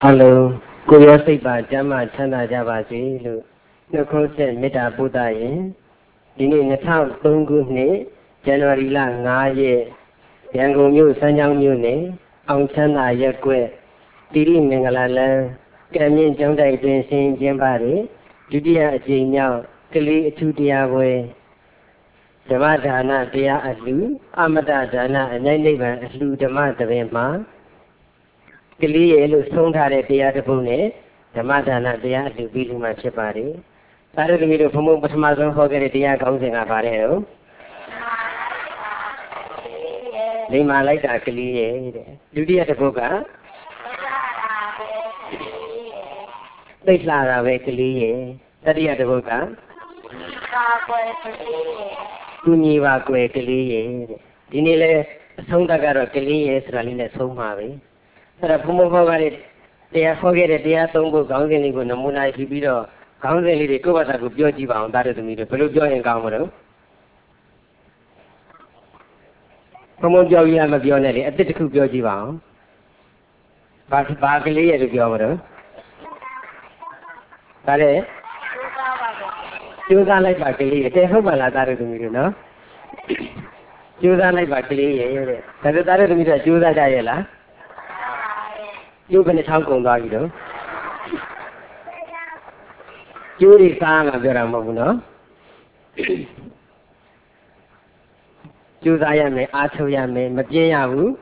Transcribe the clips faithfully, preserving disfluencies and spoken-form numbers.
Hello, cô giáo sĩ bà chăm mà chăn là cha bà gì luôn. Nó không sẽ biết đã bố ta yên. Đi nên nó thao tung cú nè, January là ngã ye. Yang cô nhiều sang nhau nhiều nè, ông chăn là ye quê. Đi đi mình là là cái miếng trong đại tuyên sinh trên bà đấy. Chú đi à chị nhau, cái lý chú đi à quê. Dhama dana tia alu, amata dana anai nibbana alu Dhama tabe ma. Cái lý ấy lúc sống ra để tia được bông nè, Dhama dana tia alu bị lu mà chết bà đấy. Ta được mình được phong mông bắt mà sống khó cái tia không sinh à bà đấy đâu. Lấy mà lấy cả cái lý ấy, lưu đi được bông cả. Đây là ra về cái lý ấy, ta đi được bông cả. Cô nhi và quê cái lý ấy, đi này là sống ta cái rồi cái lý ấy sẽ là linh sống mà vậy. Thật phong mông phong cái tia khó cái tia sống cô không sinh cô nằm nay khi bây giờ không sinh thì cô bắt ta côပြောgì bảo ta được mình được, phải lúcပြောhiện cao mà đâu. Phong môngပြောgì màပြောnày thì, ít ít côပြောgì bảo, ba ba cái lý ấy đượcပြောmà đâu. Ta đấy. Chú ra lại bà cái lý thế không phải là ta được mình được nó. Chú ra lại bà cái lý vậy, tại vì ta được mình được chú ra chạy vậy là. Chú bên này thao cùng đó gì đó. Chú đi xa mà bây giờ mà muốn nó. Chú ra ya mày, á châu ya mày, mà biết ya hú.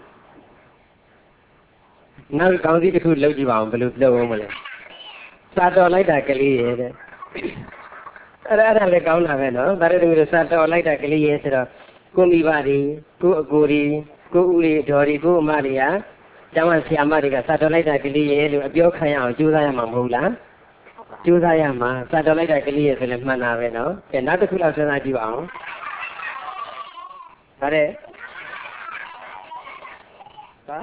Nào cái gì thì lâu gì vào, phải lâu lâu mà lên. Sao đó lại ta cái lý vậy? Ở ở đây câu nào vậy nó, tại vì người ta sao lại ta cái lý vậy sao? Cô mi bà đi, cô cô đi, cô uli đồ đi, cô mà đi à? Chẳng hạn xem mà đi cả sao lại ta cái lý vậy, rồi biểu khai áo chú ra mà mù lá, chú ra mà sao lại ta cái lý vậy là mà nào vậy nó? Cái nào đó cứ làm sao nào đi vào? Ở đây, hả?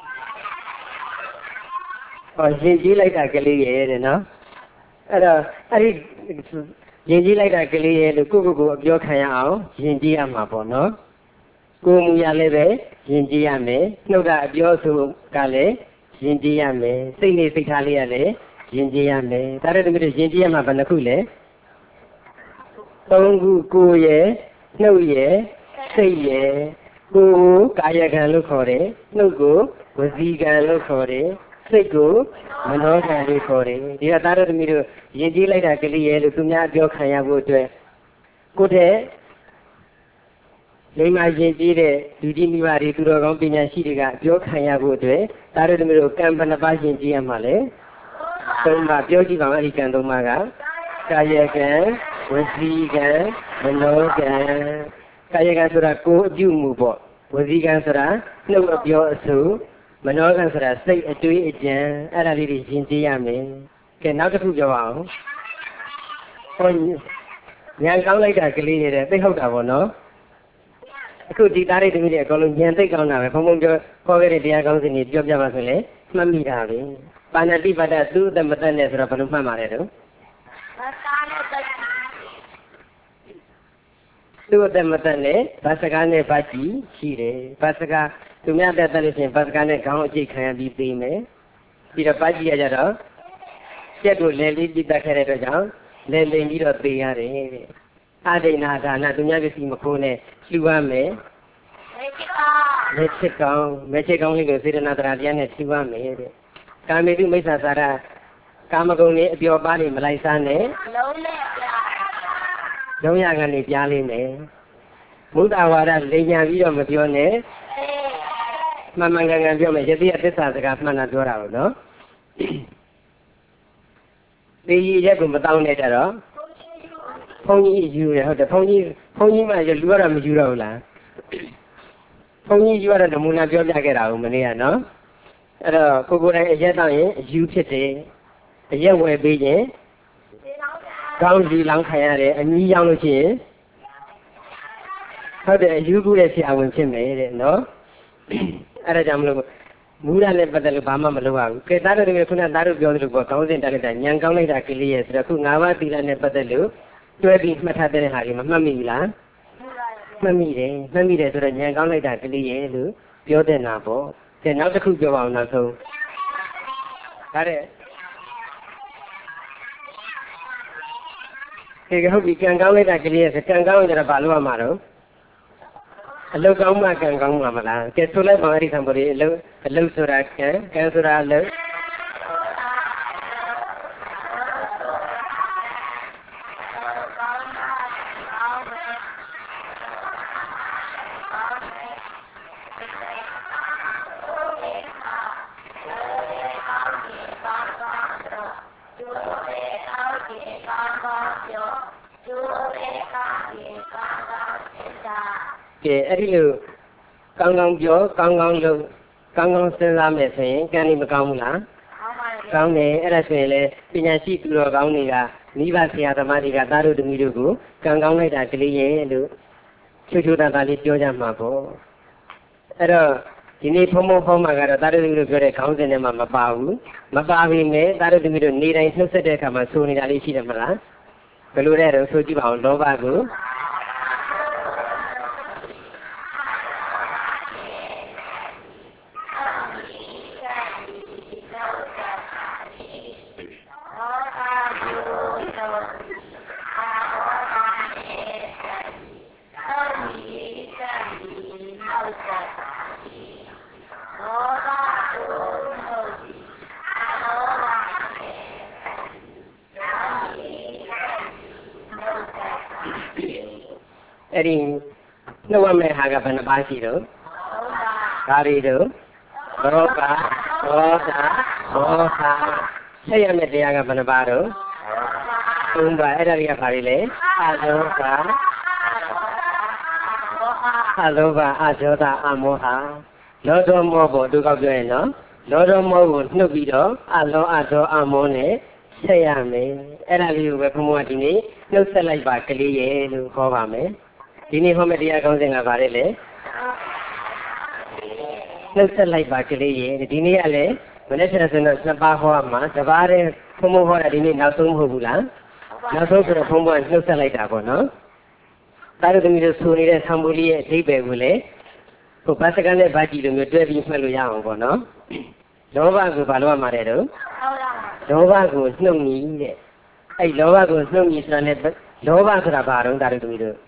Ở trên chỉ lại ta cái lý vậy đấy nó. Ở đó, ở đây nhìn chỉ lại cái lý ấy lúc cô cô cô biểu khai áo nhìn chỉ am mà bỏ nó cô mua ya lấy về nhìn chỉ am này nấu ra biểu số cái này nhìn chỉ am này xây này xây thang này này nhìn chỉ am này ta đây mình nhìn chỉ am mà bắt được rồi tông cô cô ye nấu ye xây ye cô cái cái lúc khó đấy nấu cô cái gì cái lúc khó đấy xây cô mình nói cái gì khó đấy thì ta đây mình nhìn chỉ lại cái lý ấy lúc tụi nhà biểu khai áo vô tuệ cô thế lấy mà nhìn chỉ để tụi đi mi vào đi tụi nó không tin nhà sĩ cái biểu khai áo vô tuệ ta đây mình cầm bên phải nhìn chỉ mà lấy tụi mà biểu chỉ vào đi cầm tụi mà cả cái cái cái gì cái mình nói cái cái cái số là cô chịu mua bỏ cái gì cái số là nấu biểu số mình nói cái số là xây ở dưới ở trên ở đây đi nhìn chỉ à mình cái nào cái thứ cho vào thôi nhà cao lấy cái lý này đấy không đào vào nó cứ đi ta đây thì mình có luôn nhà tới cao nào không mong cho có cái này cao thì nhiều cho mà phải mà mi ra đi bạn đi bắt đã tu tâm tâm này rồi phải mà mà đấy đâu tu tâm tâm này bác cái này bác chỉ chỉ đấy bác cái tụi mình đã tới xem bác cái này cao chỉ khai đi tìm đấy thì là bác chỉ ở đó chết rồi lên đi đi ta khai rồi cháu lên lên đi rồi tì à đấy à đây na ta na tụi nhà cái gì mà cô này chịu à mẹ mẹ chết con mẹ chết con thì cái gì na ta đi này chịu à mẹ đấy cái mấy đứa mấy sao sao ra cái mà con này biểu ba này mà lại sao này giống như cái này bia lên này muốn ta vào đây lấy nhà ví dụ mà biểu này mà mà cái cái biểu này chỉ biết sao cái mà nó đưa ra đó đi gì cũng bắt đầu này đó phong nhi yêu rồi, hoặc là phong nhi phong nhi mà giờ lúa là mình yêu rồi là phong nhi yêu là muốn làm cho ra cái nào mình này nó, rồi cô cô này giờ tao ấy yêu thích thế, giờ về bây giờ, cao gì lăng khai ra đấy, anh như nhau luôn chứ, hoặc là yêu cô này thì ao mình xem này đấy nó, ở đây chúng mình mua ra lên bắt đầu bám mà luôn vào, cái ta rồi mình khuyên ta rồi biểu được bảo cao gì ta cái này, nhang cao này ra cái gì, rồi cứ ngáo vào thì là nên bắt đầu tôi bị mất hết cái này mà mì là mì đấy mì đấy rồi nhà con lại đặt cái gì vậy nữa biểu thế nào bộ thế nào cái khu cho vào nào thôi ဒါတဲ့ဒီကဟုတ်ပြီကံကောင်းလိုက်တာကလေးရဲ့ကံကောင်းကြတော့ဘာလို့ရမှာတော့အလုတ်ကောင်းမှကံကောင်းမှာမလားကဲဆိုလိုက်ပါအဲ့ဒီသံပေါ်လေးအလုတ်အလုတ်ဆိုတာကံကံဆိုတာအလုတ်ကဲအဲ့ဒီလိုကောင်းကောင်းပြောကောင်းကောင်းလုပ်ကောင်းကောင်းစဉ်းစားမယ်ဆိုရင်ကံนี่မကောင်းဘူးလားကောင်းတယ်အဲ့ဒါဆိုရင်လေပညာရှိသူတော်ကောင်းတွေကမိဘဆရာသမားတွေကသားတို့သမီးတို့ကိုကံကောင်းလိုက်တာကလေးရဲ့လို့ချူချူတာတာလေးပြောကြမှာပေါ့အဲ့တော့ဒီနေ့ဖုံဖုံဖုံမှာကတော့သားတို့သမီးတို့ပြောတဲ့ခေါင်းစဉ်ထဲမှာမပါဘူးမပါပြီမဲ့သားတို့သမီးတို့နေတိုင်းနှုတ်ဆက်တဲ့အခါမှာဆိုနေတာလေးရှိတယ်မလားဘယ်လိုလဲတော့ဆိုကြည့်ပါအောင်လောဘကိုအဲ့ဒီနှုတ်ရမယ့်ဟာကဘယ်နှပါးရှိတော့ဒါတွေတော့ရောဂါရောဂါရောဂါဆက်ရမယ့်တရားကဘယ်နှပါးတော့သုံးပါးအဲ့ဒါတွေကဘာတွေလဲအလောဘအလောဘအဒေါသအမောဟလောတော်မောဖို့သူကောက်ပြောရင်နော်လောတော်မောကိုနှုတ်ပြီးတော့အလောအဒေါအမောနဲ့ဆက်ရမယ်အဲ့ဒါလေးကိုပဲဘုံဘုံကဒီနေ့နှုတ်ဆက်လိုက်ပါကလေးရဲ့လို့ခေါ်ပါမယ်ဒီနေ့ဟောမယ့်တရားကောင်းစဉ်ကဘာလဲလဲနှုတ်ဆက်လိုက်ပါကလေးရဲ့ဒီနေ့ကလည်းမနေ့ကဆိုတော့နှစ်ပါးဟောမှာတစ်ပါးတည်းဘုံဘုံဟောတာဒီနေ့နောက်ဆုံးမဟုတ်ဘူးလားနောက်ဆုံးဆိုတော့ဘုံဘုံကနှုတ်ဆက်လိုက်တာပေါ့နော်တာတို့သမီးတို့ဆိုနေတဲ့သံဘူလေးရဲ့အဓိပ္ပာယ်ကိုလည်းဟိုဘတ်စကန်နဲ့ဗတ်ကြီးလိုမျိုးတွဲပြီးမှတ်လို့ရအောင်ပေါ့နော်လောဘကိုဘာလို့မှမလဲတော့လောဘကိုနှုတ်ညီတဲ့အဲ့လောဘကိုနှုတ်ညီဆိုတာနဲ့လောဘဆိုတာဘာတော့တာတို့သမီးတို့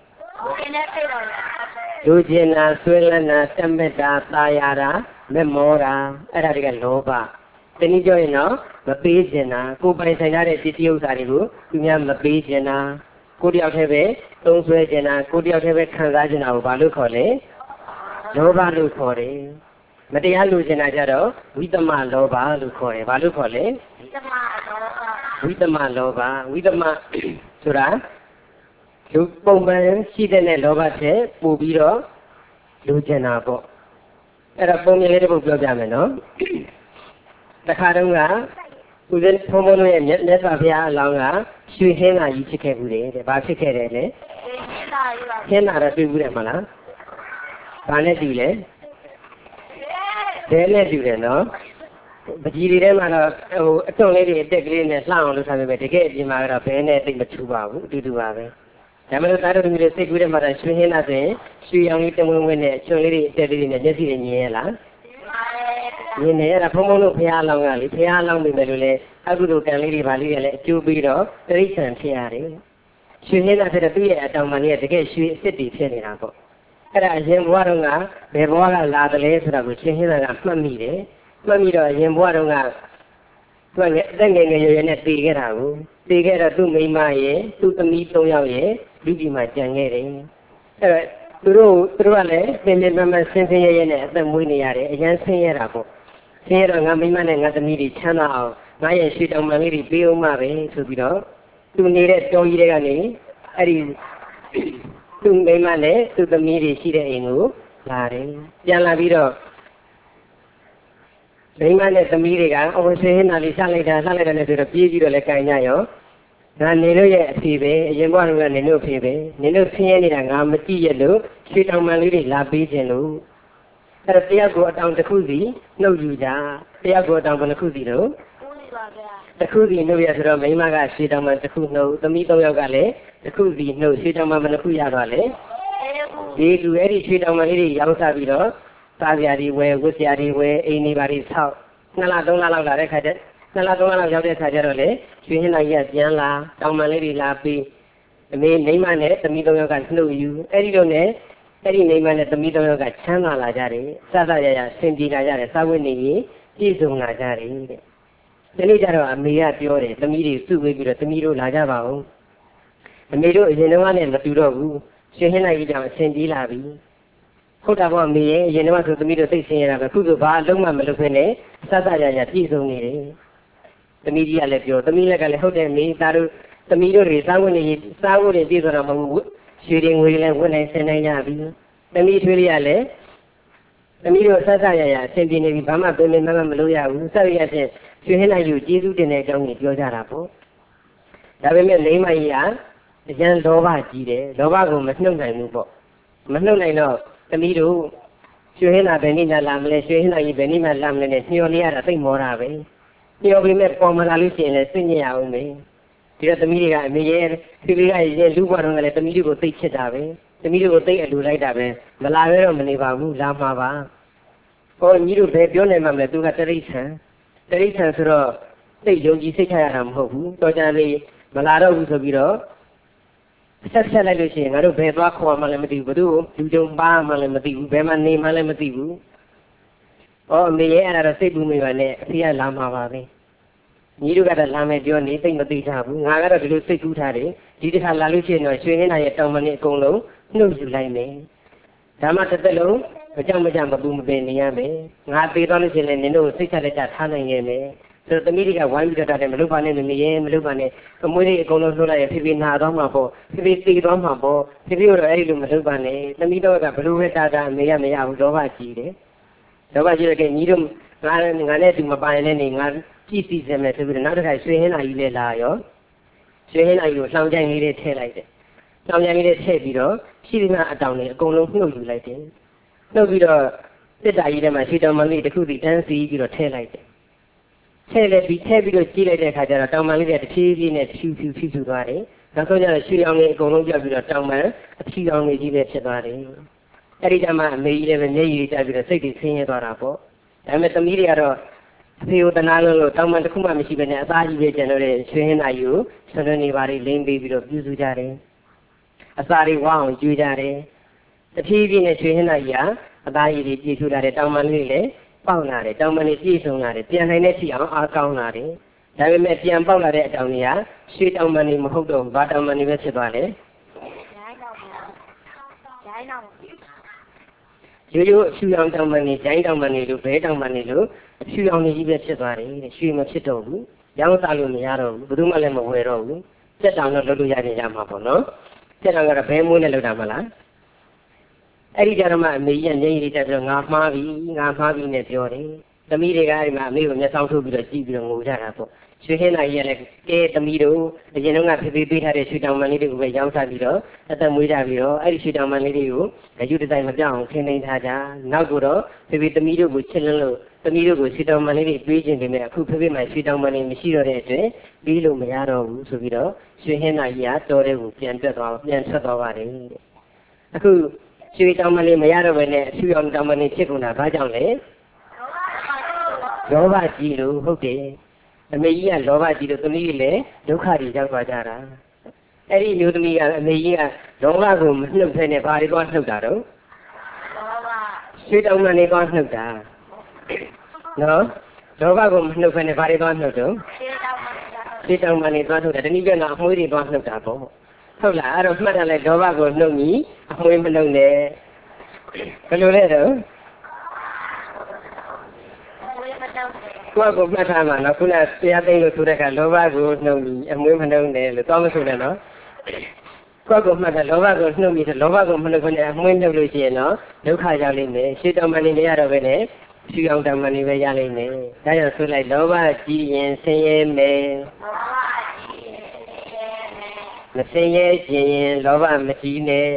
လူကျင်နာဆွေးလန်းနာတမက်တာသာယာတာမမောတာအဲ့ဒါတွေကလောဘတနည်းပြောရင်တော့မပေးကျင်တာကိုယ်ပိုင်ဆိုင်ရတဲ့ပစ္စည်းဥစ္စာတွေကိုသူများမပေးကျင်တာကိုယ်တယောက်တည်းပဲသုံးဆွဲကျင်တာကိုယ်တယောက်တည်းပဲခံစားကျင်တာကိုဘာလို့ခေါ်လဲလောဘလို့ခေါ်တယ်မတရားလူကျင်တာကြတော့ဝိသမလောဘလို့ခေါ်တယ်ဘာလို့ခေါ်လဲဝိသမလောဘဝိသမလောဘဝိသမဆိုတာလူပုံမှန်ရှိတဲ့လောဘတဲ့ပို့ပြီးတော့လူကျင်တာပေါ့အဲ့ဒါပုံမြင်လေးတစ်ပုဒ်ပြောပြမယ်နော်တခါတုန်းကဦးဇင်းဖုံဖုံတို့ရဲ့မြတ်စွာဘုရားအလောင်းကရွှေဟင်းသာကြီးဖြစ်ခဲ့ဘူးတဲ့ဘာဖြစ်ခဲ့တယ်လဲဟင်းသာတော့တွေ့ဘူးတယ်မလားဘာနဲ့တူလဲဒဲနဲ့တူတယ်နော်ပကြီးတွေထဲမှာတော့ဟိုအတွန့်လေးတွေအတက်ကလေးနဲ့လှအောင်လုပ်ထားပေမဲ့တကယ်အပြင်မှာကတော့ဘဲနဲ့တိတ်မထူပါဘူးအတူတူပါပဲဒါမှမဟုတ်သားတို့မျိုးတွေစိတ်ကူးတဲ့မှာရွှေဟင်းသာဆိုရင်ရွှေရောင်လေးတဝင်းဝင်းနဲ့ချွန်လေးတွေအတက်လေးတွေနဲ့မျက်စိတွေမြင်ရလားမြင်နေရတာဖုံဖုံတို့ဖះလောင်းကလေဖះလောင်းပြီပဲလို့လေအကုသိုလ်ကံလေးတွေဗာလေးတွေလည်းအကျိုးပြီးတော့တိရိစ္ဆာန်ဖြစ်ရတယ်ရွှေဟင်းသာဆိုတော့သူ့ရဲ့အတောင်ပံလေးကတကယ်ရွှေအစ်စ်တွေဖြစ်နေတာပေါ့အဲ့ဒါအရင်ဘဝတုန်းကဘယ်ဘဝကလာတယ်လဲဆိုတာကိုရွှေဟင်းသာကမှတ်မိတယ်မှတ်မိတော့အရင်ဘဝတုန်းကသူကလည်းအသက်ငယ်ငယ်ရွယ်ရွယ်နဲ့တည်ခဲ့တာကိုတည်ခဲ့တော့သူ့မိန်းမရဲ့သူ့သမီးသုံးယောက်ရဲ့လူကြီးမှကြံခဲ့တယ်အဲ့တော့သူတို့သူတို့ကလည်းသင်္ကြန်မမဆင်းဆင်းရဲရဲနဲ့အသက်မွေးနေရတယ်အရင်ဆင်းရဲတာပေါ့ဆင်းရဲတော့ငါမိန်းမနဲ့ငါသမီးတွေချမ်းသာအောင်ငါရဲ့ရွှေတောင်ပံလေးတွေပေးအောင်မှပဲဆိုပြီးတော့သူနေတဲ့တောကြီးတွေကနေအဲ့ဒီသူ့မိန်းမနဲ့သူ့သမီးတွေရှိတဲ့အိမ်ကိုလာတယ်ပြန်လာပြီးတော့မိန်းမနဲ့သမီးတွေကအဝဆင်းနာလေးဆက်လိုက်တာဆက်လိုက်တယ်ဆိုတော့ပြေးပြီးတော့လည်းကြိုင်ကြရောငါနေလို့ရဲ့အဖေပဲအရင်ဘဝတုန်းကနေလို့အဖေပဲနေလို့ဆင်းရဲနေတာငါမကြည့်ရလို့ရွှေတောင်ပံလေးတွေလာပေးခြင်းလို့အဲ့တော့တရားကိုအတောင်တစ်ခုစီနှုတ်ယူကြတရားကိုအတောင်ဘယ်နှခုစီတော့တစ်ခုစီနှုတ်ရဆိုတော့မိန်းမကရွှေတောင်ပံတစ်ခုနှုတ်သမီးသုံးယောက်ကလည်းတစ်ခုစီနှုတ်ရွှေတောင်ပံဘယ်နှခုရသွားလဲဒီလူအဲ့ဒီရွှေတောင်ပံလေးတွေရောင်းစားပြီးတော့စားစရာတွေဝယ်ဝတ်စရာတွေဝယ်အိမ်တွေပါတွေဆောက်နှစ်လသုံးလလောက်လာတဲ့ခါကျနှစ်လသုံးလလောက်ရောက်တဲ့ခါကျတော့လေရွှေဟင်းသာကြီးကပြန်လာတောင်ပန်လေးတွေလာပြီးအမေမိမနဲ့သမီးသုံးယောက်ကနှုတ်ယူအဲ့ဒီလိုနဲ့အဲ့ဒီမိမနဲ့သမီးသုံးယောက်ကချမ်းသာလာကြတယ်စသရရဆင်ပြေလာကြတယ်စာဝတ်နေရေးပြည့်စုံလာကြတယ်တဲ့ဒီနေ့ကျတော့အမေကပြောတယ်သမီးတွေစုဝေးပြီးတော့သမီးတို့လာကြပါဦးအမေတို့အရင်တော့နဲ့မတူတော့ဘူးရွှေဟင်းသာကြီးကြောင့်အဆင်ပြေလာပြီဟုတ်တာပေါ့အမေရဲ့အရင်တော့ဆိုသမီးတို့သိဆင်းရတာပဲခုဆိုဘာအလုံးမှမလုပ်ခွင့်နဲ့စသရရပြည့်စုံနေတယ်သမီးကြီးကလည်းပြောသမီးလက်ကလည်းဟုတ်တယ်မေသားတို့သမီးတို့တွေစားဝတ်နေရေးစားဖို့တွေပြည့်စုံတော့မဟုတ်ဘူးရွှေတွေငွေတွေလည်းဝတ်နိုင်ဆင်နိုင်ကြပြီသမီးထွေးလေးကလည်းသမီးတို့ဆက်ဆက်ရရအဆင်ပြေနေပြီဘာမှပင်ပင်မမမလုပ်ရဘူးဆက်ရတဲ့ရွှေဟင်းလိုက်ယူကျေးဇူးတင်တဲ့အကြောင်းကိုပြောကြတာပေါ့ဒါပေမဲ့လိမ္မာကြီးကအကျဉ်းလောဘကြီးတယ်လောဘကိုမနှုတ်နိုင်ဘူးပေါ့မနှုတ်နိုင်တော့သမီးတို့ရွှေဟင်းလာဘယ်နည်းလာမလဲရွှေဟင်းလာကြီးဘယ်နည်းမှလာမလဲနဲ့ညှော်လေးရတာသိမောတာပဲညှော်ပြီးမဲ့ပေါ်မလာလို့ရှိရင်လည်းစိတ်ညစ်ရအောင်ပဲဒီတော့သမီးတွေကအမေရဲ့ဒီလေးကရဲ့လူ့ဘဝတော့လည်းသမီးတွေကိုသိချစ်တာပဲသမီးတွေကိုသိအလူလိုက်တာပဲမလာရဲတော့မနေပါဘူးလာမှာပါဟောညီတို့ဘယ်ပြောနိုင်မှမလဲသူကတရိษံတရိษံဆိုတော့သိယုံကြည်စိတ်ချရတာမဟုတ်ဘူးတော်ကြလေးမလာတော့ဘူးဆိုပြီးတော့ဆက်ဆက်လိုက်လို့ရှိရင်ငါတို့ဘယ်သွားခေါ်မှလည်းမသိဘူးဘယ်သူလူကြုံပါမှလည်းမသိဘူးဘယ်မှာနေမှလည်းမသိဘူးဟောအမေရဲ့အဲ့ဒါတော့စိတ်ပူမိပါနဲ့အဖေကလာမှာပါပဲညီတို့ကတော့လာမယ်ပြောနေသိမသိကြဘူးငါကတော့ဒီလိုစိတ်ကူးထားတယ်ဒီတစ်ခါလာလို့ရှိရင်တော့ရွှေဟင်းသားရဲ့တောင်မနေအကုန်လုံးနှုတ်ယူလိုက်မယ်ဒါမှတစ်သက်လုံးမကြောက်မကြမပူမပင်နေရမယ်ငါသေးသွားလို့ရှိရင်လည်းနင်တို့စိတ်ချလက်ချထားနိုင်ရဲ့မယ်ဆိုတော့သမီးတွေကဝိုင်းပြီးတော့တာတယ်မလုပ်ပါနဲ့မမေရဲ့မလုပ်ပါနဲ့အမွေးတွေအကုန်လုံးလှုပ်လိုက်ရင်ဖေဖေနာသွားမှာပေါ့ဖေဖေတည်သွားမှာပေါ့ဖေဖေကတော့အဲ့ဒီလိုမလုပ်ပါနဲ့သမီးတော့ကဘလို့ပဲတာတာအမေရမရဘူးလောဘကြီးတယ်လောဘကြီးတော့ကညီတို့ငါငါနဲ့သူမပိုင်နဲ့နေငါကြည့်စီစမယ်ဆိုပြီးတော့နောက်တစ်ခါရွှေဟင်းလာကြီးလေးလာရောရွှေဟင်းလာကြီးကိုလှောင်ကြိုင်လေးတွေထည့်လိုက်တယ်လှောင်ကြိုင်လေးတွေထည့်ပြီးတော့ရှိသမျှအတောင်တွေအကုန်လုံးနှုတ်ယူလိုက်တယ်နှုတ်ပြီးတော့စစ်တာကြီးထဲမှာရွှေတောင်မလေးတစ်ခုစီတန်းစီပြီးတော့ထည့်လိုက်တယ်ထည့်လိုက်ပြီးထည့်ပြီးတော့ကြီးလိုက်တဲ့အခါကျတော့တောင်မလေးတွေတစ်ဖြည်းဖြည်းနဲ့ဖြူဖြူဖြူဖြူသွားတယ်နောက်ဆုံးကျတော့ရွှေအောင်လေးအကုန်လုံးပြပြီးတော့တောင်မအဖြူအောင်လေးကြီးပဲဖြစ်သွားတယ်အဲ့ဒီတည်းမှာအမေကြီးလည်းပဲမျက်ရည်ကျပြီးတော့စိတ်တွေဆင်းရဲသွားတာပေါ့ဒါပေမဲ့သမီးတွေကတော့အဖေကိုတနာလို့လို့တောင်ပန်တစ်ခုမှမရှိဘဲနဲ့အသားကြီးပဲကျန်တော့တဲ့ရွှေဟင်းသားကြီးကိုဆွမ်းလွှဲနေပါလေလိမ့်ပေးပြီးတော့ပြုစုကြတယ်အစာတွေဝအောင်ကျွေးကြတယ်တဖြည်းဖြည်းနဲ့ရွှေဟင်းသားကြီးကအသားကြီးတွေပြည့်စုံလာတယ်တောင်ပန်လေးလည်းပေါက်လာတယ်တောင်ပန်လေးပြည့်စုံလာတယ်ပြန်နိုင်တဲ့ထိအောင်အားကောင်းလာတယ်ဒါပေမဲ့ပြန်ပေါက်လာတဲ့အတောင်တွေကရွှေတောင်ပန်တွေမဟုတ်တော့ဘာတောင်ပန်တွေပဲဖြစ်သွားတယ်ရိုးရိုးအဖြူရောင်တောင်ပန်တွေဂျိုင်းတောင်ပန်တွေလို့ဘဲတောင်ပန်တွေလို့အဖြူရောင်တွေကြီးပဲဖြစ်သွားတယ်တဲ့ရွှေမဖြစ်တော့ဘူးရောင်းစားလို့မရတော့ဘူးဘယ်သူမှလည်းမဝယ်တော့ဘူးစက်တောင်တော့လုပ်လို့ရနေကြမှာပေါ့နော်စက်တောင်ကတော့ဘဲမွေးနဲ့လုပ်တာမလားအဲ့ဒီကြတော့မှအမေကြီးကမျက်ရည်တွေတက်ပြီးတော့ငါမှားပြီငါမှားပြီနဲ့ပြောတယ်သမီးတွေကအဲ့ဒီမှာအမေကိုမျက်စောင်းထုတ်ပြီးတော့ကြည့်ပြီးတော့ငိုကြတာပေါ့ရွှေဟင်းသားကြီးကလည်းကဲသမီးတို့အရင်ကဖေဖေပေးထားတဲ့ရွှေတောင်ပန်လေးတွေကိုပဲရောင်းစားပြီးတော့အသက်မွေးကြပြီးတော့အဲ့ဒီရွှေတောင်ပန်လေးတွေကိုအယူတစိုက်မပြောင်းအောင်ခင်းနေထားကြနောက်ကတော့ဖေဖေသမီးတို့ကိုချစ်လွန်းလို့သမီးတို့ကိုရွှေတောင်ပန်လေးတွေပေးခြင်းတင်မဲ့အခုဖေဖေမှရွှေတောင်ပန်လေးမရှိတော့တဲ့အတွက်ပြီးလို့မရတော့ဘူးဆိုပြီးတော့ရွှေဟင်းသားကြီးကတော်တဲ့ကိုပြန်တက်သွားပြန်ထွက်သွားပါတယ်တဲ့အခုရွှေတောင်ပန်လေးမရတော့ဘဲနဲ့အဖြူရောင်တောင်ပန်လေးဖြစ်ကုန်တာဘာကြောင့်လဲလောဘကြီးလို့ဟုတ်တယ်အမေကြီးကလောဘကြီးလို့သမီးကြီးလည်းဒုက္ခတွေရောက်သွားကြတာအဲ့ဒီမျိုးသမီးကအမေကြီးကလောဘကိုမနှုတ်ဖဲနဲ့ဘာတွေသွားနှုတ်တာတော့ရွှေတောင်ပန်လေးသွားနှုတ်တာနော်လောဘကိုမနှုတ်ဖဲနဲ့ဘာတွေသွားနှုတ်တော့ရွှေတောင်ပန်လေးသွားနှုတ်တာတနည်းပြောရင်အမွှေးတွေသွားနှုတ်တာပေါ့ဟုတ်လားအဲ့တော့မှတ်တယ်လေလောဘကိုနှုတ်ပြီးအမွှေးမနှုတ်နဲ့ဘယ်လိုလဲတော့ကိုယ့်ကိုမှတ်ထားမှာနော်ခုနတရားသိလို့ဆိုတဲ့အခါလောဘကိုနှုတ်ပြီးအမွေးမနှုတ်နဲ့လို့သွားမဆိုနဲ့နော်ကိုယ့်ကိုမှတ်တာလောဘကိုနှုတ်ပြီးလောဘကိုမနှုတ်ခွင့်နဲ့အမွေးနှုတ်လို့ရှိရင်တော့ဒုက္ခရောက်လိမ့်မယ်ရှေးတောင်ပန်နေမရတော့ပဲနဲ့ဖြူအောင်တောင်ပန်နေပဲရလိမ့်မယ်ဒါကြောင့်ဆိုလိုက်လောဘကြီးရင်ဆင်းရဲမယ်မဆင်းရဲခြင်းရင်လောဘမကြီးနဲ့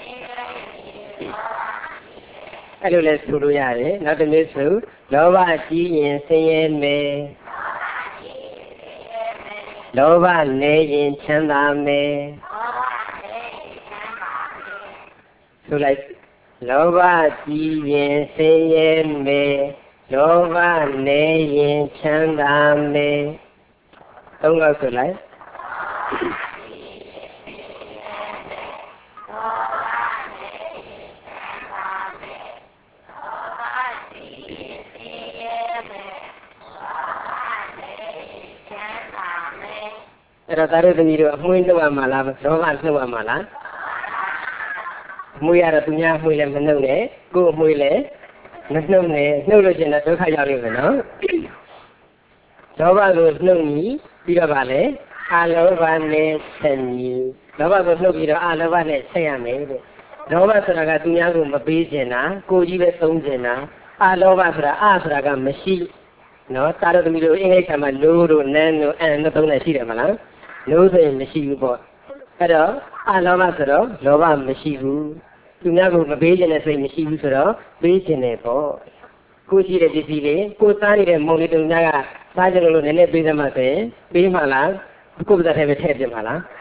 အဲ့လိုလဲဆိုလို့ရတယ်နောက်တစ်မျိုးဆိုလောဘကြီးရင်ဆင်းရဲမယ်လောဘနည်းရင်ချမ်းသာမယ်ဆိုလိုက်လောဘကြီးရင်ဆင်းရဲမယ်လောဘနေရင်ချမ်းသာမယ်သုံးလောက်ဆိုလိုက်အဲ့တော့သားတို့သမီးတို့အမွှေးနှုတ်ရမှာလားလောဘနှုတ်ရမှာလားအမွှေးရတော့သူများအမွှေးလည်းမနှုတ်နဲ့ကိုယ်အမွှေးလည်းမနှုတ်နဲ့နှုတ်လို့ရှိရင်တော့ဒုက္ခရောက်နေမယ်နော်လောဘကိုနှုတ်ပြီးပြီးတော့ဗာလဲအာလောဘနဲ့ဆက်ပြီးလောဘကိုနှုတ်ပြီးတော့အာလောဘနဲ့ဆက်ရမယ်တဲ့လောဘဆိုတာကသူများကိုမပေးချင်တာကိုကြီးပဲသုံးချင်တာအာလောဘဆိုတာအာဆိုတာကမရှိနော်သားတို့သမီးတို့အင်္ဂလိပ်ကမှာ no တို့ nan တို့ and တို့သုံးတယ်ရှိတယ်မလား no ဆိုရင်မရှိဘူးပေါ့အဲ့တော့အာလောဘဆိုတော့လောဘမရှိဘူးသူများကိုမပေးချင်တဲ့စိတ်မရှိဘူးဆိုတော့ပေးချင်တယ်ပေါ့ကိုရှိတဲ့ပစ္စည်းလေးကိုစားနေတဲ့မုံလေးတို့များကစားကြလို့လို့နည်းနည်းပေးသမှာဆိုရင်ပေးမှလားကိုယ်ပါတဲ့ပဲထည့်ပြမှာလား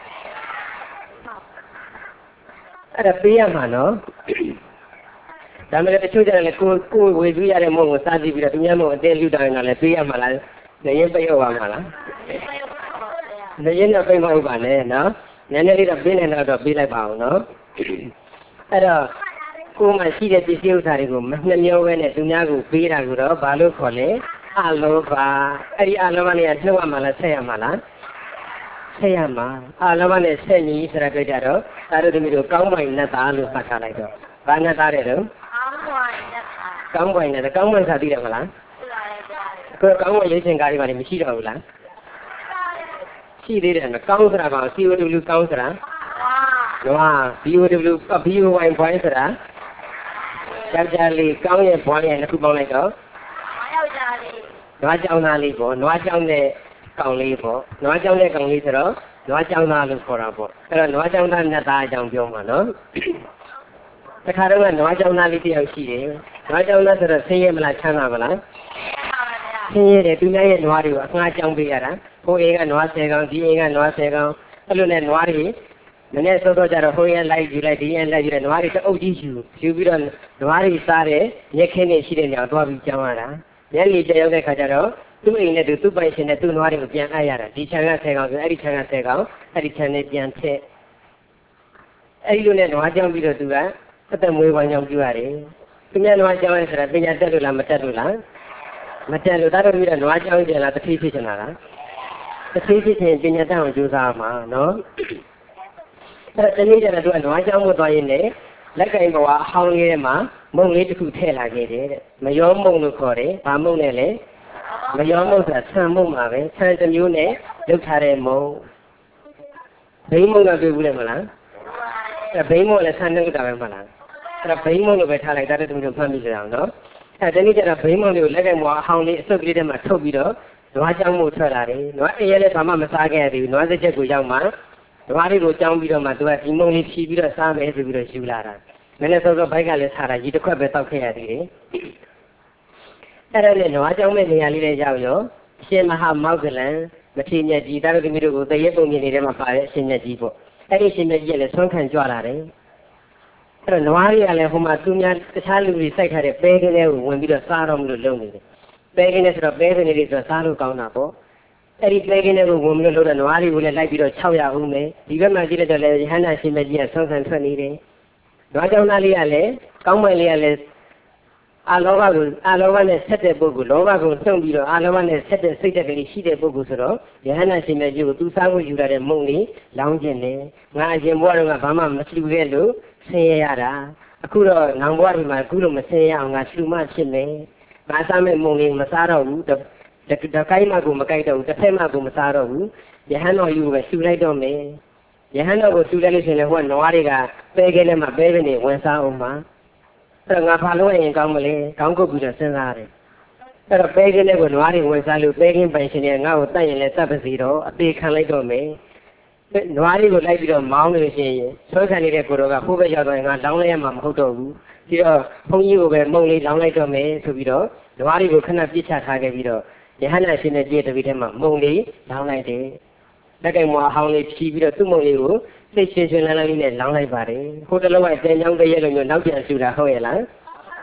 အဲ့ဒါပေးရမှာနော်ဒါမှလည်းတချို့ကျတော့လေကိုကိုဝေပြီးရတဲ့မုံကိုစားကြည့်ပြီးတော့သူများမုံအသေးလူတောင်းရင်လည်းပေးရမှာလားနေရင်ပေးရပါမှာလားနေရင်တော့ပေးမဟုတ်ပါနဲ့နော်နည်းနည်းလေးတော့ပေးနေတော့ပေးလိုက်ပါအောင်နော်အဲ့တော့ကိုယ်မှရှိတဲ့ပစ္စည်းဥစ္စာတွေကိုမနှမျောပဲနဲ့သူများကိုပေးတာကိုတော့ဘာလို့ခေါ်လဲအလောဘအဲ့ဒီအလောဘနဲ့နှုတ်ရမှာလားဆက်ရမှာလားဆက်ရမှာအလောဘနဲ့ဆက်ညီဆိုတာတွေ့ကြတော့ဒါတို့သမီးတို့ကောင်းပိုင်နဲ့သားလို့ပတ်ထားလိုက်တော့ဘာနဲ့သားတဲ့တော့ကောင်းပိုင်နဲ့သားကောင်းပိုင်နဲ့ကောင်းပိုင်စာသိတယ်မလားကိုယ်ကောင်းပိုင်ရေးချင်ကားတွေပါလေမရှိတော့ဘူးလားရှိသေးတယ်ကောင်းဆိုတာက စီ အို ဒဘလျူ ကောင်းဆိုတာနွား ဘီ အို ဒဘလျူ ဘီ အို ဝိုင် ဘွိုင်းဆိုတာယောက်ျားလေးကောင်းရဲ့ဘွိုင်းရဲ့နှစ်ခုပေါင်းလိုက်တော့ယောက်ျားလေးနွားကြောင်သားလေးပေါ့နွားကြောင်တဲ့ကောင်လေးပေါ့နွားကြောင်တဲ့ကောင်လေးဆိုတော့နွားကြောင်သားလို့ခေါ်တာပေါ့အဲ့တော့နွားကြောင်သားနဲ့သားအကြောင်းပြောမှာနော်တခါတော့ကနွားကြောင်သားလေးတယောက်ရှိတယ်နွားကြောင်သားဆိုတော့ဆင်းရဲမလားချမ်းသာမလားဆင်းရဲတယ်သူများရဲ့နွားတွေကိုအငှားကြောင်ပေးရတာဟိုအိမ်ကနွားဆယ်ကောင်ဒီအိမ်ကနွားဆယ်ကောင်အဲ့လိုနဲ့နွားတွေနည်းနည်းစောစောကြတော့ဟိုရဲလိုက်ယူလိုက်ဒီရဲလိုက်ယူတယ်နွားတွေတအုပ်ကြီးယူယူပြီးတော့နွားတွေစားတယ်မျက်ခင်းတွေရှိတဲ့နေရာသွားပြီးကြောင်းရတာမျက်လီကျရောက်တဲ့ခါကျတော့သူ့အိမ်နဲ့သူသူ့ပိုင်ရှင်နဲ့သူ့နွားတွေကိုပြန်အပ်ရတာဒီခြံကဆယ်ကောင်ဆိုအဲ့ဒီခြံကဆယ်ကောင်အဲ့ဒီခြံနဲ့ပြန်ထည့်အဲ့ဒီလိုနဲ့နွားကြောင်းပြီးတော့သူကအသက်မွေးဝမ်းကြောင်းပြုရတယ်သူများနွားကြောင်းရဲဆိုတာပညာတက်လို့လားမတက်လို့လားမတက်လို့ဒါတော့ပြီးတော့နွားကြောင်းကျင်လားတစ်ဖြည်းဖြည်းချင်တာလားတစ်ဖြည်းဖြည်းချင်းပညာတက်အောင်ကြိုးစားမှာနော်အဲ့ဒါတနည်းကျတော့သူကနွားကြောင်းကိုသွားရင်းနဲ့လက်ကင်ဘဝအဟောင်းလေးထဲမှာမုံလေးတစ်ခုထည့်လာခဲ့တယ်တဲ့မယောမုံလို့ခေါ်တယ်။ဘာမုံနဲ့လဲမယောမုံဆိုတာဆံမုံပါပဲဆံတစ်မျိုးနဲ့လုပ်ထားတဲ့မုံဘိန်းမုံကတွေ့ဘူးလေမလားအဲ့ဘိန်းမုံလည်းဆံနဲ့လုပ်တာပဲမလားအဲ့ဒါဘိန်းမုံလို့ပဲထားလိုက်တာတဲ့သူတို့ဖတ်မိကြအောင်နော်အဲ့တနည်းကျတော့ဘိန်းမုံလေးကိုလက်ကင်ဘဝအဟောင်းလေးအစုပ်ကလေးထဲမှာထုတ်ပြီးတော့နွားကြောင်းမို့ထွက်လာတယ်နွားအေးရဲလည်းဘာမှမစားခဲ့ရသေးဘူးနွားစက်ချက်ကိုရောက်မှနွားလေးကိုကြောင်းပြီးတော့မှသူကဒီမုံလေးဖြီးပြီးတော့စားမယ်ဆိုပြီးတော့ယူလာတာနည်းနည်းစောစောဘိုက်ကလည်းစားတာရေတစ်ခွက်ပဲတောက်ခဲ့ရသေးတယ်အဲ့ဒါနဲ့နွားကြောင်းမဲ့နေရာလေးလေးရောက်ရောအရှင်မဟာမောက္ကလံမထေရမြတ်ကြီးတာတို့သမီးတို့ကိုတရေပုံမြင်နေတဲ့မှာပါတဲ့အရှင်မြတ်ကြီးပေါ့အဲ့ဒီအရှင်မြတ်ကြီးကလည်းဆွမ်းခံကြွလာတယ်အဲ့တော့နွားလေးကလည်းဟိုမှာသူများတခြားလူတွေစိုက်ထားတဲ့ပဲကလေးကိုဝင်ပြီးတော့စားတော့မလို့လုပ်နေတယ်ပဲကလေးဆိုတော့ပဲကလေးတွေဆိုစားလို့ကောင်းတာပေါ့အဲ့ဒီပဲကင်းတွေကိုဝင်ပြီးတော့နွားတွေကိုလည်းလိုက်ပြီးတော့၆ရအောင်မယ်ဒီဘက်မှာကြည့်လိုက်တော့လည်းရဟန္တာရှင်မကြီးကဆောင်းဆန်ထွက်နေတယ်နွားကြောင်သားလေးကလည်းကောင်းမိုင်လေးကလည်းအာလောဘကိုအာလောဘနဲ့ဆက်တဲ့ပုဂ္ဂိုလ်လောဘကိုနှုတ်ပြီးတော့အာလောဘနဲ့ဆက်တဲ့စိတ်တက်ကလေးရှိတဲ့ပုဂ္ဂိုလ်ဆိုတော့ရဟန္တာရှင်မကြီးကိုသူစားဖို့ယူလာတဲ့မုံလေးလောင်းကျင်တယ်ငါအရင်ဘဝတုန်းကဘာမှမလှူခဲ့လို့ဆင်းရဲရတာအခုတော့နောင်ဘဝဒီမှာအခုလိုမဆင်းရအောင်ငါလှူမှဖြစ်မယ်ငါစားမဲ့မုံလေးမစားတော့ဘူးတကိုင်းမကိုမကိုက်တော့ဘူးတစ်ဖက်မကိုမစားတော့ဘူးယဟန်တော်ယူပဲရှူလိုက်တော့မယ်ယဟန်တော်ကိုရှူလိုက်လို့ရှိရင်ဟိုကနွားတွေကပဲခဲထဲမှာပဲပဲနေဝင်စားအောင်ပါအဲ့တော့ငါဘာလို့ရင်ကောင်းမလဲကောင်းကုတ်ပြီးတော့စဉ်းစားတယ်အဲ့တော့ပဲခဲထဲကိုနွားတွေဝင်စားလို့ပဲခင်းပိုင်ရှင်တွေကငါ့ကိုတတ်ရင်လည်းတတ်ပါစီတော့အသေးခံလိုက်တော့မယ်နွားတွေကိုလိုက်ပြီးတော့မောင်းလို့ရှိရင်ဆွဲခံနေတဲ့ကိုတော်ကဖိုးပဲရောက်တော့ငါလောင်းလိုက်ရမှာမဟုတ်တော့ဘူးပြီးတော့ဘုန်းကြီးကိုပဲမုံလေးလောင်းလိုက်တော့မယ်ဆိုပြီးတော့နွားတွေကိုခဏပြစ်ချထားခဲ့ပြီးတော့ယဟန္တာရှင်နဲ့ကြည့်တဲ့တပည့်ထဲမှာမုံလေးလောင်းလိုက်တယ်လက်ကင်မွာအဟောင်းလေးဖြီးပြီးတော့သူ့မုံလေးကိုစိတ်ရှင်ရှင်လန်းလန်းလေးနဲ့လောင်းလိုက်ပါတယ်ဟိုတလုံးကတန်ချောင်းတရက်လိုမျိုးနောက်ပြန်ရှူတာဟုတ်ရဲ့လားမ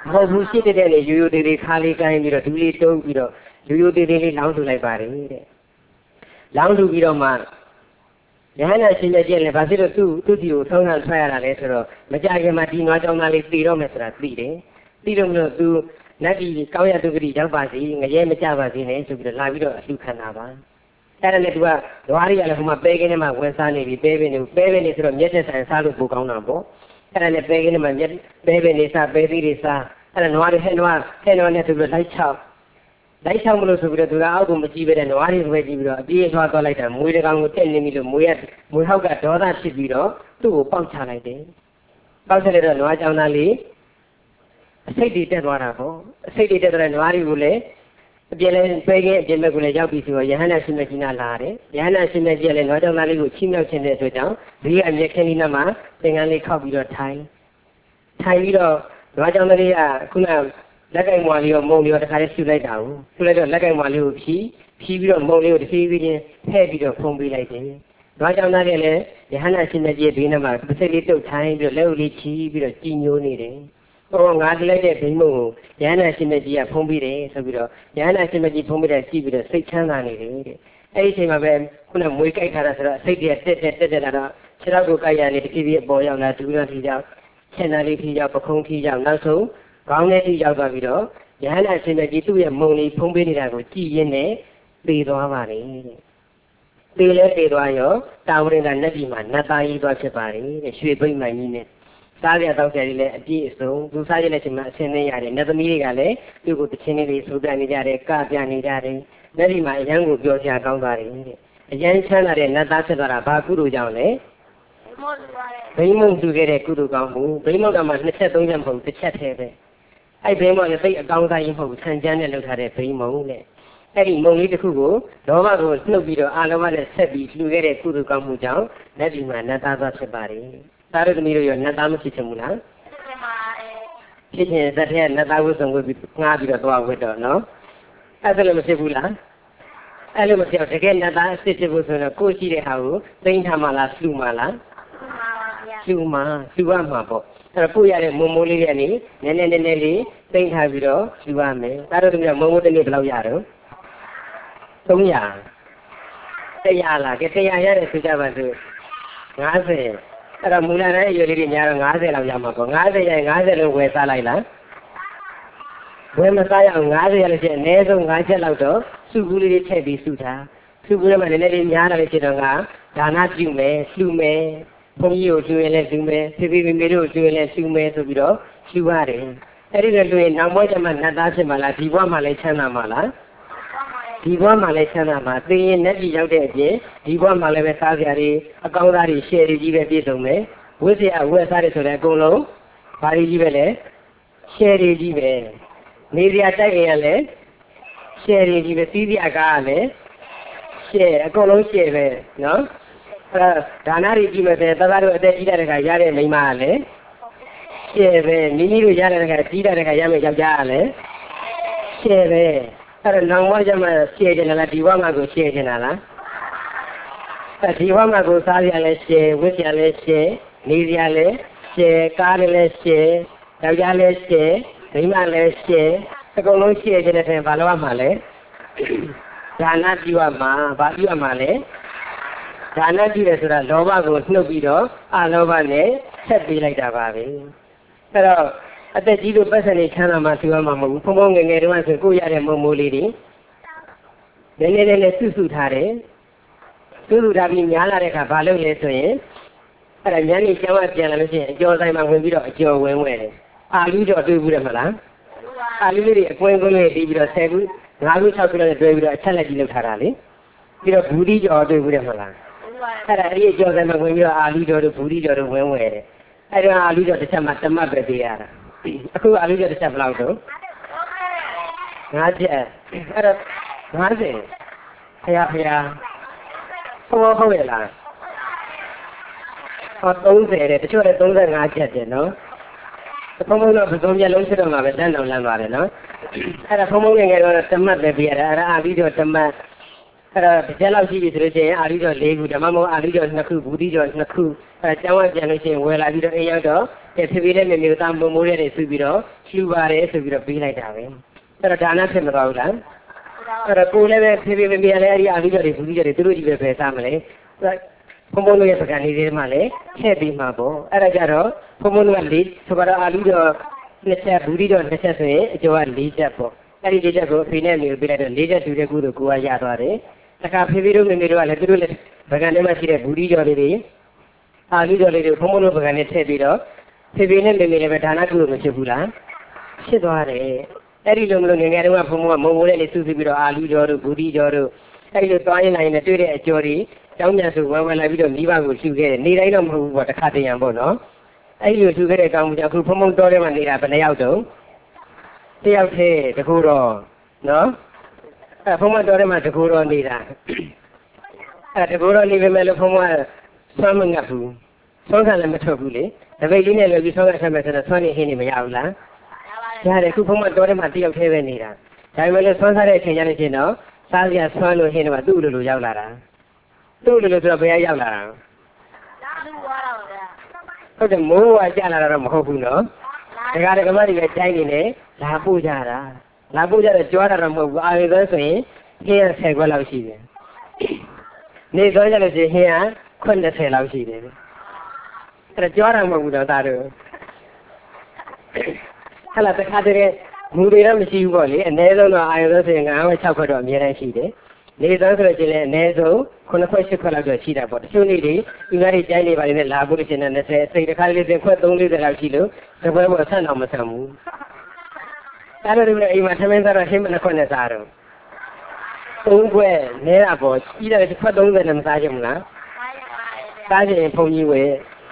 မဟုတ်ဘူးရှိတဲ့လေရိုးရိုးသေးသေးခါလေးကိုင်းပြီးတော့ဒူးလေးတုံးပြီးတော့ရိုးရိုးသေးသေးလေးလောင်းထူလိုက်ပါတယ်တဲ့လောင်းထူပြီးတော့မှရဟန္တာရှင်မြတ်ကြီးလည်းဘာဖြစ်လို့သူ့သူ့စီကိုဆုံးခံထွက်ရတာလဲဆိုတော့မကြခင်မှာဒီနွားကြောင်သားလေးသိတော့မယ်ဆိုတာသိတယ်သိတော့မလို့သူနတ်ကြီးကောင်းရတုဂတိရောက်ပါစီငရဲမကြပါစေနဲ့ဆိုပြီးတော့လာပြီးတော့အလှခံတာပါအဲ့ဒါနဲ့သူကဓွားတွေကလည်းဟိုမှာပဲကင်းထဲမှာဝင်စားနေပြီပဲပဲနေပဲပဲနေဆိုတော့မျက်သက်ဆိုင်စားလို့ပိုကောင်းတာပေါ့အဲ့ဒါနဲ့ပဲကင်းထဲမှာမျက်ပဲပဲနေစားပဲသီးတွေစားအဲ့ဒါနွားတွေဟဲ့နွားဟဲ့နွားနဲ့ဆိုပြီးတော့လိုက်ချောက်လိုက်ချောက်မလို့ဆိုပြီးတော့သူကအောက်ကမကြည့်ပဲတဲ့နွားတွေပဲကြည့်ပြီးတော့အပြေးထွားသွားလိုက်တာမွေးတကောင်ကိုတက်နေပြီလို့မွေးရမွေးဟောက်ကဒေါသဖြစ်ပြီးတော့သူ့ကိုပေါက်ချလိုက်တယ်ပေါက်ချလိုက်တော့နွားကြောင်သားလေးအစိတ်တွေတက်သွားတာပေါ့အစိတ်တွေတက်သွားတဲ့နွားတွေကိုလည်းအပြင်းလဲပဲကင်းအပြင်းမဲ့ကိုလည်းရောက်ပြီးဆိုတော့ယဟန္တာရှင်မြတ်ကြီးနာလာတယ်ယဟန္တာရှင်မြတ်ကြီးကလည်းနွားကြောင်သားလေးကိုချီးမြှောက်ခြင်းတဲ့အတွက်ကြောင့်ဒီကအမျက်ခင်းလေးမှာသင်္ကန်းလေးခောက်ပြီးတော့ထိုင်ထိုင်ပြီးတော့နွားကြောင်သားလေးကခုနလက်ကင်မွာလေးကိုမုံလေးကိုတစ်ခါလေးဆူလိုက်တာကိုဆူလိုက်တော့လက်ကင်မွာလေးကိုဖြီးဖြီးပြီးတော့မုံလေးကိုတစ်ဖြည်းဖြည်းချင်းဖဲ့ပြီးတော့ဖုံးပေးလိုက်တယ်နွားကြောင်သားလေးလည်းယဟန္တာရှင်မြတ်ကြီးရဲ့ဘေးနားမှာပစိတ်လေးတုတ်ထိုင်ပြီးတော့လက်ဦးလေးချီးပြီးတော့ကြည်ညိုနေတယ်ဟောငါတလိုက်တဲ့ဘိမုံကိုယဟန္တာရှင်မြတ်ကြီးကဖုံးပေးတယ်ဆိုပြီးတော့ယဟန္တာရှင်မြတ်ကြီးဖုံးပေးတဲ့ကြည့်ပြီးတော့စိတ်ချမ်းသာနေတယ်တဲ့အဲ့ဒီအချိန်မှာပဲခုနမွေးကြိုက်ထားတာဆိုတော့စိတ်တွေကတက်တက်တက်တက်လာတော့ခြေထောက်ကိုကြိုက်ရနေတဖြည်းဖြည်းအပေါ်ရောက်လာဒူးရထီကြောက်ခြေနာလေးထီကြောက်ပခုံးထီကြောက်နောက်ဆုံးခေါင်းထဲထီရောက်သွားပြီးတော့ယဟန္တာရှင်မြတ်ကြီးသူ့ရဲ့မုံလေးဖုံးပေးနေတာကိုကြည့်ရင်းနဲ့သေသွားပါတယ်တဲ့သေလဲသေသွားရောတာဝရင်ကနတ်ပြည်မှာနတ်သားကြီးသွားဖြစ်ပါတယ်တဲ့ရွှေဘိမှန်ကြီးနဲ့စားရတော့ကြတယ်လေအပြည့်အစုံသူစားရတဲ့ချိန်မှာအဆင်းနေရတယ်နတ်သမီးတွေကလည်းသူ့ကိုတချင်းလေးတွေစူတန်နေကြတယ်ကပြနေကြတယ်နတ်ပြည်မှာအရန်ကိုပြောစရာကောင်းသွားတယ်တဲ့အရန်ချမ်းသာတဲ့နတ်သားဖြစ်သွားတာဘာကုသိုလ်ကြောင့်လဲဘိမုံသူခဲ့တဲ့ကုသိုလ်ကောင်းမှုဘိမုံကမှနှစ်ချက်သုံးချက်မဟုတ်တစ်ချက်တည်းပဲအဲ့ဘိမုံကသိအကောင်းစားရင်မဟုတ်ဆန်ကျန်းနဲ့လှုပ်ထားတဲ့ဘိမုံနဲ့အဲ့ဒီမုံလေးတစ်ခုကိုဒေါဘကိုနှုတ်ပြီးတော့အာလောဘနဲ့ဆက်ပြီးလှူခဲ့တဲ့ကုသိုလ်ကောင်းမှုကြောင့်နတ်ပြည်မှာနတ်သားသွားဖြစ်ပါတယ်သားတို့သမီးတို့ရောနတ်သားမဖြစ်ချင်ဘူးလားဖြစ်ချင်တဲ့တဲ့နတ်သားဝတ်ဆောင်ဝတ်ပြီးငှားပြီးတော့သွားဝတ်တော့နော်အဲ့ဒါလည်းမဖြစ်ဘူးလားအဲ့လိုမဖြစ်တော့တကယ်နတ်သားအစ်စ်ဖြစ်ဖို့ဆိုတော့ကိုယ်ရှိတဲ့ဟာကိုသိမ်းထားမှလားလှူမှလားလှူမှလှူရမှာပေါ့အဲ့တော့ကိုယ်ရတဲ့မုံမိုးလေးရဲ့နေနည်းနည်းနည်းနည်းလေးသိမ်းထားပြီးတော့လှူရမယ်သားတို့သမီးကမုံမိုးတစ်နေ့ဘယ်လောက်ရတော့သုံးရာတရားလားကဲတရားရတဲ့ဆိုကြပါစို့ငါးဆယ်အဲ့တော့မူလနဲ့ရွေလေးတွေများတော့ငါးဆယ်လောက်ရမှာပေါ့ငါးဆယ်ရိုင်ငါးဆယ်လုံးဝယ်စားလိုက်လားဝယ်မစားရအောင်ငါးဆယ်ရလို့ရှိရင်အနည်းဆုံး၅ချက်လောက်တော့စုကူးလေးတွေထည့်ပြီးစုထားစုကူးထဲမှာနည်းနည်းလေးများတာလေးဖြစ်တော့ငါဒါနပြုမယ်လှူမယ်ဘုန်းကြီးကိုလှူရင်လည်းလှူမယ်ဖေဖေမေမေတို့ကိုလှူရင်လည်းလှူမယ်ဆိုပြီးတော့လှူရတယ်အဲ့ဒီလိုလှူရင်နောက်ဘဝကျမှနတ်သားဖြစ်မှာလားဒီဘဝမှာလည်းချမ်းသာမှာလားဒီဘဝမှာလည်းချမ်းသာမှာသိရင်နဲ့ပြည်ရောက်တဲ့အပြင်ဒီဘဝမှာလည်းပဲစားစရာတွေအကောင်းစားတွေရှယ်တွေကြီးပဲပြည့်စုံမယ်ဝိစရာဝယ်စားတွေဆိုတဲ့အကုန်လုံးဘာတွေကြီးပဲလဲရှယ်တွေကြီးပဲနေစရာတိုက်ရင်လည်းရှယ်တွေကြီးပဲစီးစရာကားကလည်းရှယ်အကုန်လုံးရှယ်ပဲနော်အဲဒါနတွေကြီးမယ်ဆိုရင်သသားတို့အသက်ကြီးတဲ့ခါရတဲ့မိန်းမကလည်းရှယ်ပဲမိမိတို့ရတဲ့ခါကြီးတဲ့ခါရမယ်ယောက်ျားကလည်းရှယ်ပဲအဲ့တော့နောင်ဘဝကျမှရှယ်နေတာလားဒီဘဝမှာကိုရှယ်နေတာလားအဲဒီဘဝမှာကိုစားရလဲရှယ်ဝတ်ရလဲရှယ်နေရလဲရှယ်ကားလဲရှယ်ယောက်ျားလဲရှယ်မိန်းမလဲရှယ်အကုန်လုံးရှယ်နေတဲ့ထဲဘာလို့ရမှာလဲဒါနပြုရမှာဘာပြုရမှာလဲဒါနပြုတယ်ဆိုတာလောဘကိုနှုတ်ပြီးတော့အလောဘနဲ့ဆက်ပေးလိုက်တာပါပဲအဲ့တော့အသက်ကြီးလို့ပတ်စံနေချမ်းသာမှသူရမှာမဟုတ်ဘူးဖုံဖုံငယ်ငယ်တုန်းကဆိုကိုရတဲ့မုံမိုးလေးတွေနည်းနည်းလေးနဲ့စုစုထားတယ်စုစုထားပြီးများလာတဲ့အခါဘာလုပ်လဲဆိုရင်အဲ့ဒါညနေကျောင်းကပြန်လာလို့ရှိရင်အကျော်ဆိုင်မှာဝင်ပြီးတော့အကျော်ဝင်းဝဲတယ်အာလူကျော်တွေ့ဘူးတယ်မလားအာလူလေးတွေအကွင်းကွင်းလေးတီးပြီးတော့ဆယ်ခုငါးခု၆ခုနဲ့တွဲပြီးတော့အချက်လက်ကြီးလုပ်ထားတာလေပြီးတော့ဘူးဒီကျော်တွေ့ဘူးတယ်မလားအဲ့ဒါအဲ့ဒီအကျော်ဆိုင်မှာဝင်ပြီးတော့အာလူကျော်တို့ဘူးဒီကျော်တို့ဝင်းဝဲတယ်အဲ့ဒါအာလူကျော်တစ်ချက်မှတမတ်ပဲပေးရတာအခုအာလူကျော်တစ်ချက်ဘယ်လောက်တော့ငါးချက်အဲ့တော့ငါးဆယ်ဖယားဖယားဟုတ်ဟုတ်ရဲ့လားဟောသုံးဆယ်တဲ့တချို့လည်းသုံးဆယ်ငါးချက်တယ်နော်ဖုံဖုံတော့ပစုံပြလုံးစစ်တော့မှာပဲတန်းတော်လမ်းပါတယ်နော်အဲ့ဒါဖုံဖုံငယ်ငယ်တော့တမတ်ပဲပြရတာအဲ့ဒါအာလူကျော်တမတ်အဲ့တော့တစ်ချက်လောက်ရှိပြီဆိုလို့ရှိရင်အာလူကျော်၄ခုဓမ္မမို့အာလူကျော်နှစ်ခုဘူးတိကျော်နှစ်ခုအဲ့ကျောင်းဝပြန်လို့ရှိရင်ဝယ်လာပြီးတော့အိမ်ရောက်တော့ဖေဖေနဲ့မေမေသားမမိုးတဲ့တွေဆူပြီးတော့လှူပါတယ်ဆိုပြီးတော့ပေးလိုက်တာပဲအဲ့တော့ဒါနဖြစ်မသွားဘူးလားအဲ့တော့ကိုလည်းပဲဖေဖေမေမေလည်းအဲ့ဒီအာလူကျော်တွေဘူးတိကျော်တွေသူတို့ကြီးပဲဖယ်စားမလဲဘုံဘုံတို့ရဲ့ပကံလေးတွေမှလည်းထည့်ပြီးမှာပေါ့အဲ့ဒါကြတော့ဘုံဘုံတို့ကလေးဆိုတော့အာလူကျော်နှစ်ချက်ဘူးတိကျော်နှစ်ချက်ဆိုရင်အကျော်က၄ချက်ပေါ့အဲ့ဒီ၄ချက်ကိုအဖေနဲ့မေကိုပေးလိုက်တော့၄ချက်တူတဲ့ကုသိုလ်ကိုကရသွားတယ်တခါဖေဖေတို့မေမေတို့ကလည်းသူတို့လည်းပကံထဲမှာရှိတဲ့ဘူးတိကျော်လေးတွေအာလူကျော်လေးတွေဘုံဘုံတို့ပကံနဲ့ထည့်ပြီးတော့ဖေဖေနဲ့မေမေလည်းပဲဒါနကုသိုလ်မဖြစ်ဘူးလားဖြစ်သွားတယ်အဲ့ဒီလိုမလို့ငယ်ငယ်တုန်းကဘုံဘုံကမုံမိုးလေးလေးစုစုပြီးတော့အာလူကျော်တို့ဘူးတိကျော်တို့အဲ့ဒီလိုသွားရင်လိုက်နေတွေ့တဲ့အကျော်တွေကျောင်းပြန်ဆိုဝဲဝဲလိုက်ပြီးတော့မိဘကိုလှူခဲ့တယ်နေတိုင်းတော့မဟုတ်ဘူးပေါ့တစ်ခါတရံပေါ့နော်အဲ့ဒီလိုလှူခဲ့တဲ့ကောင်ကအခုဘုံဘုံတော်ထဲမှာနေတာဘယ်နှယောက်တုန်းတယောက်သေးတကူတော့နော်အဲဘုံဘုံတော်ထဲမှာတကူတော့နေတာအဲတကူတော့နေပေမဲ့လို့ဘုံဘုံကဆွမ်းမငတ်ဘူးဆွမ်းခံလည်းမထွက်ဘူးလေတပိတ်လေးနဲ့လည်းပြီးဆွမ်းကဆက်မဲ့ဆိုတော့ဆွမ်းနေဟင်းနေမရဘူးလားရတယ်ခုဘုံဘုံတော်ထဲမှာတယောက်သေးပဲနေတာဒါပေမဲ့လို့ဆွမ်းစားတဲ့အချိန်ကျလို့ရှိရင်တော့စားစရာဆွမ်းလို့ဟင်းတွေမှာသူ့လိုလိုရောက်လာတာသူ့လိုလိုဆိုတော့ဘယ်ရောက်လာတာဟုတ်တယ်မိုးဝါကျလာတာတော့မဟုတ်ဘူးနော်ဒကာဒကမတွေပဲတိုင်းနေနေလာပို့ကြတာလာပို့ကြတော့ကြွားတာတော့မဟုတ်ဘူးအာရုံဆိုရင်ဟင်းရဆယ်ခွက်လောက်ရှိတယ်နေသွားကြလို့ရှိရင်ဟင်းကခွက်၂၀လောက်ရှိတယ်အဲ့ဒါကြွားတာမဟုတ်ဘူးတော့ဒါတို့ဟလာတခါတည်းမူတွေတော့မရှိဘူးပေါ့လေအနည်းဆုံးတော့အာရုံဆိုရင်၅ခွက်၆ခွက်တော့အများတန်းရှိတယ်နေသားဆိုလို့ရှိရင်လည်းအနည်းဆုံးခုနှစ်ခွက်၈ခွက်လောက်တော့ရှိတာပေါ့တချို့နေ့တွေဒီကားတွေတိုင်းနေပါလေနဲ့လာဖို့လို့ရှိရင်၂၀စိတ်တစ်ခါလေးစခွက်၃၄၀လောက်ရှိလို့တပွဲပေါ်ဆက်တော့မဆန်ဘူးအဲ့လိုတွေအိမ်မှာထမင်းစားတော့ရှင်းမနှစ်ခွက်နဲ့စားတော့သုံးခွက်နဲတာပေါ့ကြီးတယ်ခွက်၃၀နဲ့မစားချင်ဘူးလားစားချင်ဘုံကြီးဝယ်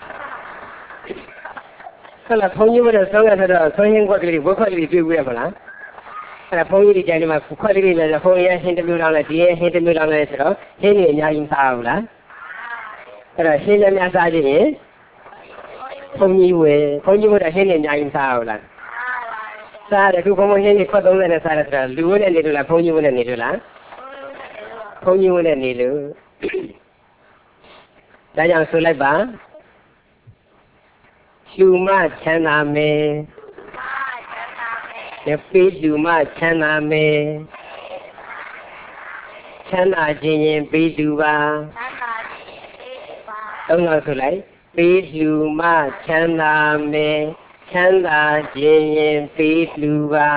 ဆလာဘုံကြီးဝယ်တော့ဆောင်းရတော့ဆွင်းရင်းခွက်ကလေးဝက်ခွက်ကလေးတွေ့ဘူးရမလားအဲ့ဒါဘုန်းကြီးတွေကြိုင်ဒီမှာခွက်လေးတွေလည်းဘုန်းကြီးဟင်းတစ်မျိုးတောင်းလိုက်ဒီဟင်းတစ်မျိုးတောင်းလိုက်ဆိုတော့ဟင်းတွေအများကြီးစားအောင်လားအဲ့တော့ဟင်းလည်းများစားကြည့်ရင်ဘုန်းကြီးဝယ်ဘုန်းကြီးဝယ်တော့ဟင်းတွေအများကြီးစားအောင်လားစားတယ်ခုဘုန်းဘုန်းဟင်းတွေခွက်၃၀နဲ့စားတယ်ဆိုတော့လူဝယ်နဲ့နေလို့လားဘုန်းကြီးဝယ်နဲ့နေလို့လားဘုန်းကြီးဝယ်နဲ့နေလို့ဒါကြောင့်ဆိုလိုက်ပါလူမချမ်းသာမယ်ရပိလူမချမ်းသာမယ်ချမ်းသာခြင်းရင်ပိလူပါသုံးလောက်ဆိုလိုက်ပိလူမချမ်းသာမယ်ချမ်းသာခြင်းရင်ပိလူပါ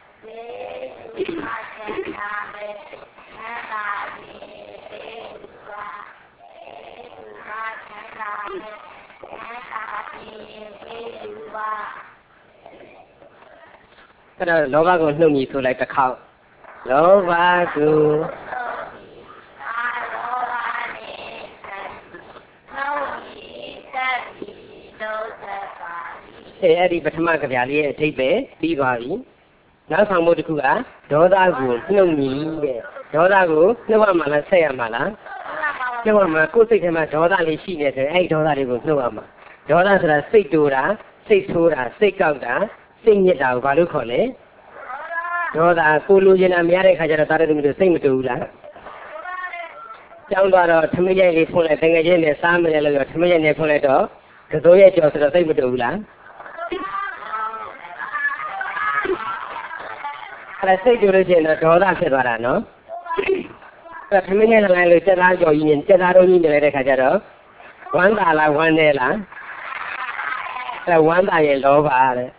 အဲ့တော့လောဘကိုနှုတ်ညီဆိုလိုက်တစ်ခေါက်လောဘကိုအဲအဲ့ဒီပထမကြပြလေးရဲ့အထိပ္ပယ်ပြီးသွားပြီနောက်ဆောင်မှုတစ်ခုကဒေါသကိုနှုတ်ညီတဲ့ဒေါသကိုနှုတ်ရမှာလားဆက်ရမှာလားနှုတ်ရမှာကိုယ်စိတ်ထဲမှာဒေါသလေးရှိနေတယ်အဲ့ဒီဒေါသလေးကိုနှုတ်ရမှာဒေါသဆိုတာစိတ်တိုးတာစိတ်ဆိုးတာစိတ်ကောက်တာစိတ်ညစ်တာကိုဘာလို့ခေါ်လဲဒေါသကိုလိုချင်တာမရတဲ့ခါကျတော့တာတဲ့သူမျိုးစိတ်မတူဘူးလားကျောင်းသွားတော့ထမင်းရိုက်လေးဖွင့်လိုက်တကယ်ချင်းနဲ့စားမယ်လို့ပြောထမင်းရိုက်နဲ့ဖွင့်လိုက်တော့ကစိုးရဲ့ကြော်ဆိုတော့စိတ်မတူဘူးလားအဲ့ဒါစိတ်တူလို့ရှိရင်တော့ဒေါသဖြစ်သွားတာနော်အဲ့ထမင်းရိုက်လိုက်လို့စက်သားကြော်ကြီးနဲ့စက်သားတော်ကြီးနေလိုက်တဲ့ခါကျတော့ဝမ်းသာလားဝမ်းနေလားအဲ့ဝမ်းသာရင်လောဘတဲ့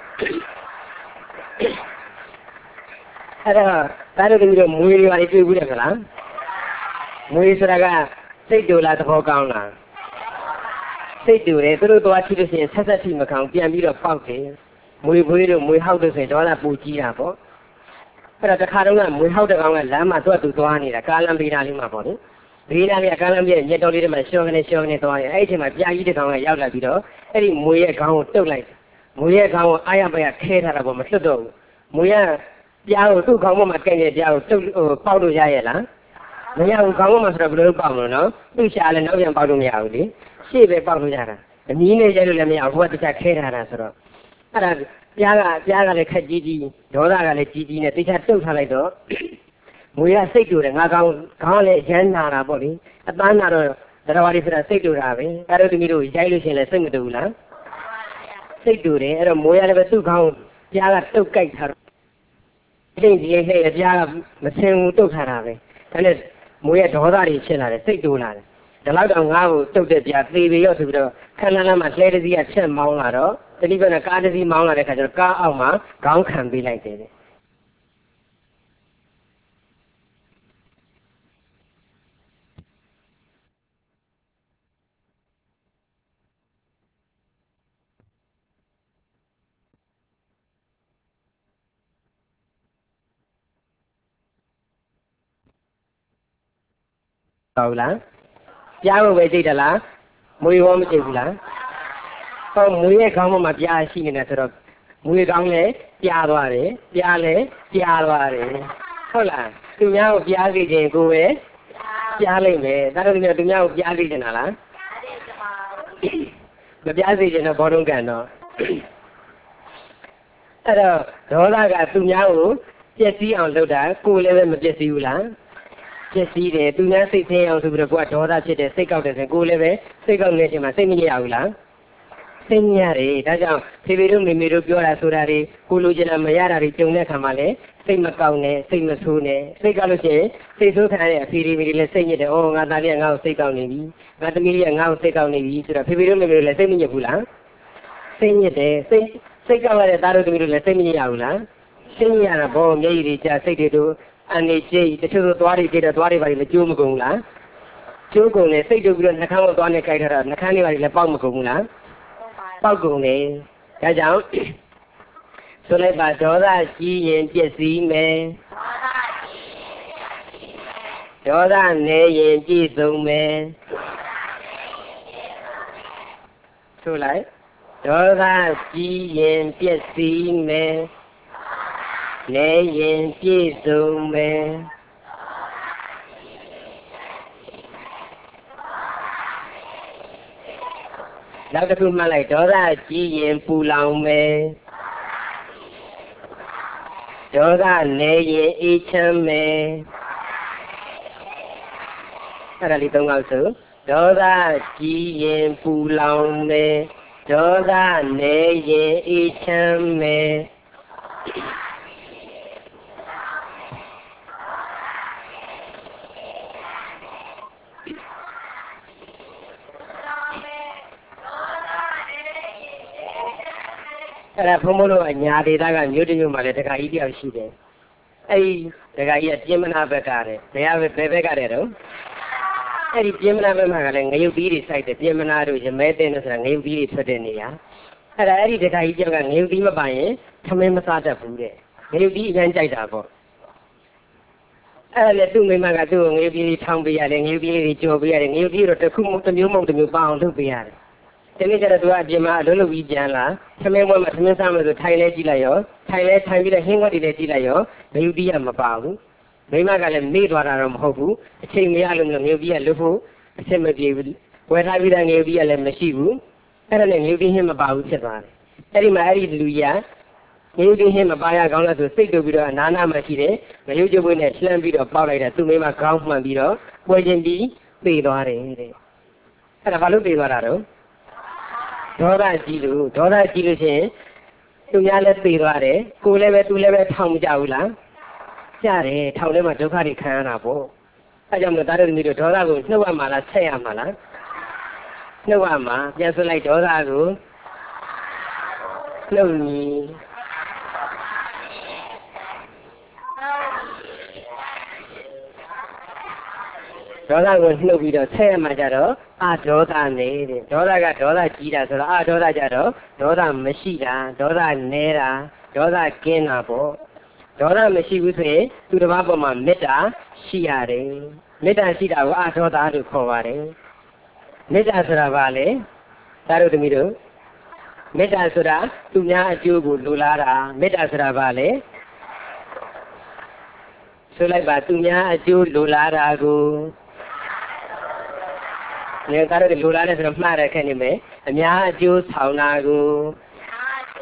အဲ့တော့ဒါတို့တို့မွေးတွေပါတွေ့ဘူးတယ်မလားမွေးဆိုတာကစိတ်တူလားသဘောကောင်းလားစိတ်တူတယ်သူတို့သွားကြည့်လို့ရှိရင်ဆက်ဆက်ထိမကောင်းပြန်ပြီးတော့ပေါက်တယ်မွေးဘွေးတို့မွေးဟောက်လို့ဆိုရင်ဒေါသပူကြီးတာပေါ့အဲ့တော့တစ်ခါတော့ကမွေးဟောက်တဲ့ကောင်ကလမ်းမှာသူ့အတူသွားနေတာကားလမ်းပေးတာလေးမှာပေါ့လေဘေးနားလေးကားလမ်းပြည့်ညက်တော်လေးတွေမှာရှော့ကနေရှော့ကနေသွားရင်အဲ့ဒီအချိန်မှာပြာကြီးတစ်ကောင်ကရောက်လာပြီးတော့အဲ့ဒီမွေးရဲ့ခေါင်းကိုတုတ်လိုက်မွေးရဲ့ခေါင်းကိုအားရပါရခဲထားတာပေါ့မလွတ်တော့ဘူးမွေးရပြားကိုသူ့ခေါင်းပေါ်မှာကဲ့တဲ့ပြားကိုတုတ်ဟိုပေါက်လို့ရရဲ့လားမရဘူးခေါင်းပေါ်မှာဆိုတော့ဘယ်လိုပေါက်မလို့နော်သူ့ရှာလည်းနောက်ပြန်ပေါက်လို့မရဘူးလေရှေ့ပဲပေါက်လို့ရတာအမီးနဲ့ရိုက်လို့လည်းမရဘူးဟိုကတခြားခဲထားတာဆိုတော့အဲ့ဒါပြားကပြားကလည်းခက်ကြီးကြီးဒေါသကလည်းကြီးကြီးနဲ့တခြားတုတ်ထားလိုက်တော့မွေကစိတ်တူတယ်ငါကောင်းခေါင်းလည်းရမ်းနာတာပေါ့လေအပန်းနာတော့တရားဝါဒီဆိုတာစိတ်တူတာပဲအဲ့တော့သမီးတို့ရိုက်လို့ရှိရင်လည်းစိတ်မတူဘူးလားစိတ်တူတယ်အဲ့တော့မွေရလည်းပဲသူ့ခေါင်းပြားကတုတ်ကြိုက်ထားတော့စိတ်ကြီးလေးပြားကမစင်ဘူးတုတ်ထားတာပဲဒါနဲ့မွေရဒေါသတွေဖြစ်လာတယ်စိတ်တူလာတယ်ဒီလောက်တော့ငါ့ကိုတုတ်တဲ့ပြားသေပြီရောဆိုပြီးတော့ခဏလမ်းမှာလှဲတစ်စီးကချက်မောင်းလာတော့တတိပကကားတစ်စီးမောင်းလာတဲ့ခါကျတော့ကားအောက်မှာခေါင်းခံပေးလိုက်တယ်ဟုတ်လားပြားဖို့ပဲကြိတ်တယ်လားမွေရောမကြိတ်ဘူးလားဟောမွေရဲ့ခေါင်းပေါ်မှာပြားရှိနေတယ်ဆိုတော့မွေခေါင်းလည်းပြားသွားတယ်ပြားလည်းပြားသွားတယ်ဟုတ်လားသူများကိုပြားစေခြင်းကိုပဲပြားလိုက်မယ်ဒါတော့သူများသူများကိုပြားစေခြင်းလားမပြားစေခြင်းတော့ဘောလုံးကန်တော့အဲ့တော့ဒေါသကသူများကိုပျက်စီးအောင်လုပ်တာကိုယ်လည်းပဲမပျက်စီးဘူးလားပျက်စီးတယ်သူများစိတ်ဆင်းအောင်ဆိုပြီးတော့ကိုကဒေါသဖြစ်တယ်စိတ်ကောက်တယ်ဆိုရင်ကိုယ်လည်းပဲစိတ်ကောက်နေချိန်မှာစိတ်မညစ်ရဘူးလားစိတ်ညစ်ရတယ်ဒါကြောင့်ဖေဖေတို့မေမေတို့ပြောတာဆိုတာတွေကိုလိုချင်တာမရတာတွေကြုံတဲ့အခါမှာလည်းစိတ်မကောက်နဲ့စိတ်မဆိုးနဲ့စိတ်ကောက်လို့ရှိရင်စိတ်ဆိုးခံရတဲ့အဖေတွေမေတွေလည်းစိတ်ညစ်တယ်ဩငါသားလေးကငါ့ကိုစိတ်ကောက်နေပြီငါသမီးလေးကငါ့ကိုစိတ်ကောက်နေပြီဆိုတော့ဖေဖေတို့မေမေတို့လည်းစိတ်မညစ်ဘူးလားစိတ်ညစ်တယ်စိတ်စိတ်ကောက်ရတဲ့သားတို့သမီးတို့လည်းစိတ်မညစ်ရဘူးလားစိတ်ညစ်ရတာဘောမျက်ရည်တွေကြာစိတ်တွေတို့အနေကျိတချို့သောသွားတွေကြည့်တော့သွားတွေပါလေကျိုးမကုန်ဘူးလားကျိုးကုန်တယ်စိတ်တို့ပြီးတော့နှာခေါင်းကိုသွားနဲ့ကြိုက်ထားတာနှာခမ်းတွေပါလေပေါက်မကုန်ဘူးလားပေါက်ကုန်တယ်ဒါကြောင့်ဆိုလိုက်ပါဒေါသကြီးရင်ပျက်စီးမယ်ဒေါသနေရင်ပြည့်စုံမယ်ဆိုလိုက်ဒေါသကြီးရင်ပျက်စီးမယ်နေရင်ပြည့်စုံမယ်နောက်တစ်ခုမှလိုက်ဒေါသကြီးရင်ပူလောင်မယ်ဒေါသနေရင်အေးချမ်းမယ်အဲ့ဒါလေးသုံးခေါက်ဆိုဒေါသကြီးရင်ပူလောင်မယ်ဒေါသနေရင်အေးချမ်းမယ်အဲ့ဒါဘုံဘုံတို့အညာဒေတာကမြို့တမြို့မှာလည်းတခါကြီးတယောက်ရှိတယ်အဲ့ဒီတခါကြီးကပြင်းမနာဘက်ကတဲ့ဘယ်ဘယ်ဘက်ကတဲ့တော့အဲ့ဒီပြင်းမနာဘက်မှာကလည်းငရုတ်သီးတွေစိုက်တယ်ပြင်းမနာတို့ရမဲတဲ့လို့ဆိုတာငရုတ်သီးတွေထွက်တဲ့နေရာအဲ့ဒါအဲ့ဒီတခါကြီးတယောက်ကငရုတ်သီးမပိုင်ရင်ထမင်းမစားတတ်ဘူးတဲ့ငရုတ်သီးအရင်ကြိုက်တာပေါ့အဲ့ဒါလည်းသူ့မိမကသူ့ကိုငရုတ်သီးလေးထောင်းပေးရတယ်ငရုတ်သီးလေးကြော်ပေးရတယ်ငရုတ်သီးတော့တစ်ခုမှတစ်မျိုးမဟုတ်တစ်မျိုးပအောင်လုပ်ပေးရတယ်ဒီနေ့ကျတော့သူကအပြင်မှာအလုပ်လုပ်ပြီးပြန်လာသမင်းဘွဲမှာသမင်းစားမယ်ဆိုထိုင်လဲကြည့်လိုက်ရောထိုင်လဲထိုင်ပြီးတော့ဟင်းခွက်တွေလည်းကြည့်လိုက်ရောငရုတ်တီးကမပါဘူးမိမကလည်းမေ့သွားတာတော့မဟုတ်ဘူးအချိန်မရလို့ငရုတ်တီးကလွတ်ဖို့အချက်မပြေဘူးဝယ်ထားပြီးတဲ့ငရုတ်တီးကလည်းမရှိဘူးအဲ့ဒါနဲ့ငရုတ်တီးဟင်းမပါဘူးဖြစ်သွားတယ်အဲ့ဒီမှာအဲ့ဒီလူကြီးကငရုတ်တီးဟင်းမပါရကောင်းလားဆိုစိတ်တူပြီးတော့အနာနာမှရှိတယ်ငရုတ်ကျပွေးနဲ့လှမ်းပြီးတော့ပေါက်လိုက်တာသူ့မိမခေါင်းမှန်ပြီးတော့ပွဲချင်းပြီးသေသွားတယ်တဲ့အဲ့ဒါဘာလို့သေသွားတာတော့ဒေါသကြီးလို့ဒေါသကြီးလို့ရှိရင်သူများလည်းသေသွားတယ်ကိုယ်လည်းပဲသူလည်းပဲထောင်မကြဘူးလားကြတယ်ထောင်ထဲမှာဒုက္ခတွေခံရတာပေါ့အဲကြောင့်မို့သားတို့မျိုးတို့ဒေါသကိုနှုတ်ရမှာလားဆက်ရမှာလားနှုတ်ရမှာပြန်ဆွလိုက်ဒေါသကိုနှုတ်ညီဒေါသကိုနှုတ်ပြီးတော့ဆက်ရမှာကြတော့အာဒေါသနေတဲ့ဒေါသကဒေါသကြီးတာဆိုတော့အာဒေါသကြတော့ဒေါသမရှိတာဒေါသနေတာဒေါသကင်းတာပေါ့ဒေါသမရှိဘူးဆိုရင်သူတစ်ပါးပေါ်မှာမေတ္တာရှိရတယ်မေတ္တာရှိတာကိုအာဒေါသလို့ခေါ်ပါတယ်မေတ္တာဆိုတာဘာလဲဒါတို့သမီးတို့မေတ္တာဆိုတာသူများအကျိုးကိုလိုလားတာမေတ္တာဆိုတာဘာလဲဆိုလိုက်ပါသူများအကျိုးလိုလားတာကိုနေကားတို့လိုလားတဲ့ဆိုတော့မှားတယ်ခဲ့နေမယ်အများအကျိုးဆောင်တာကို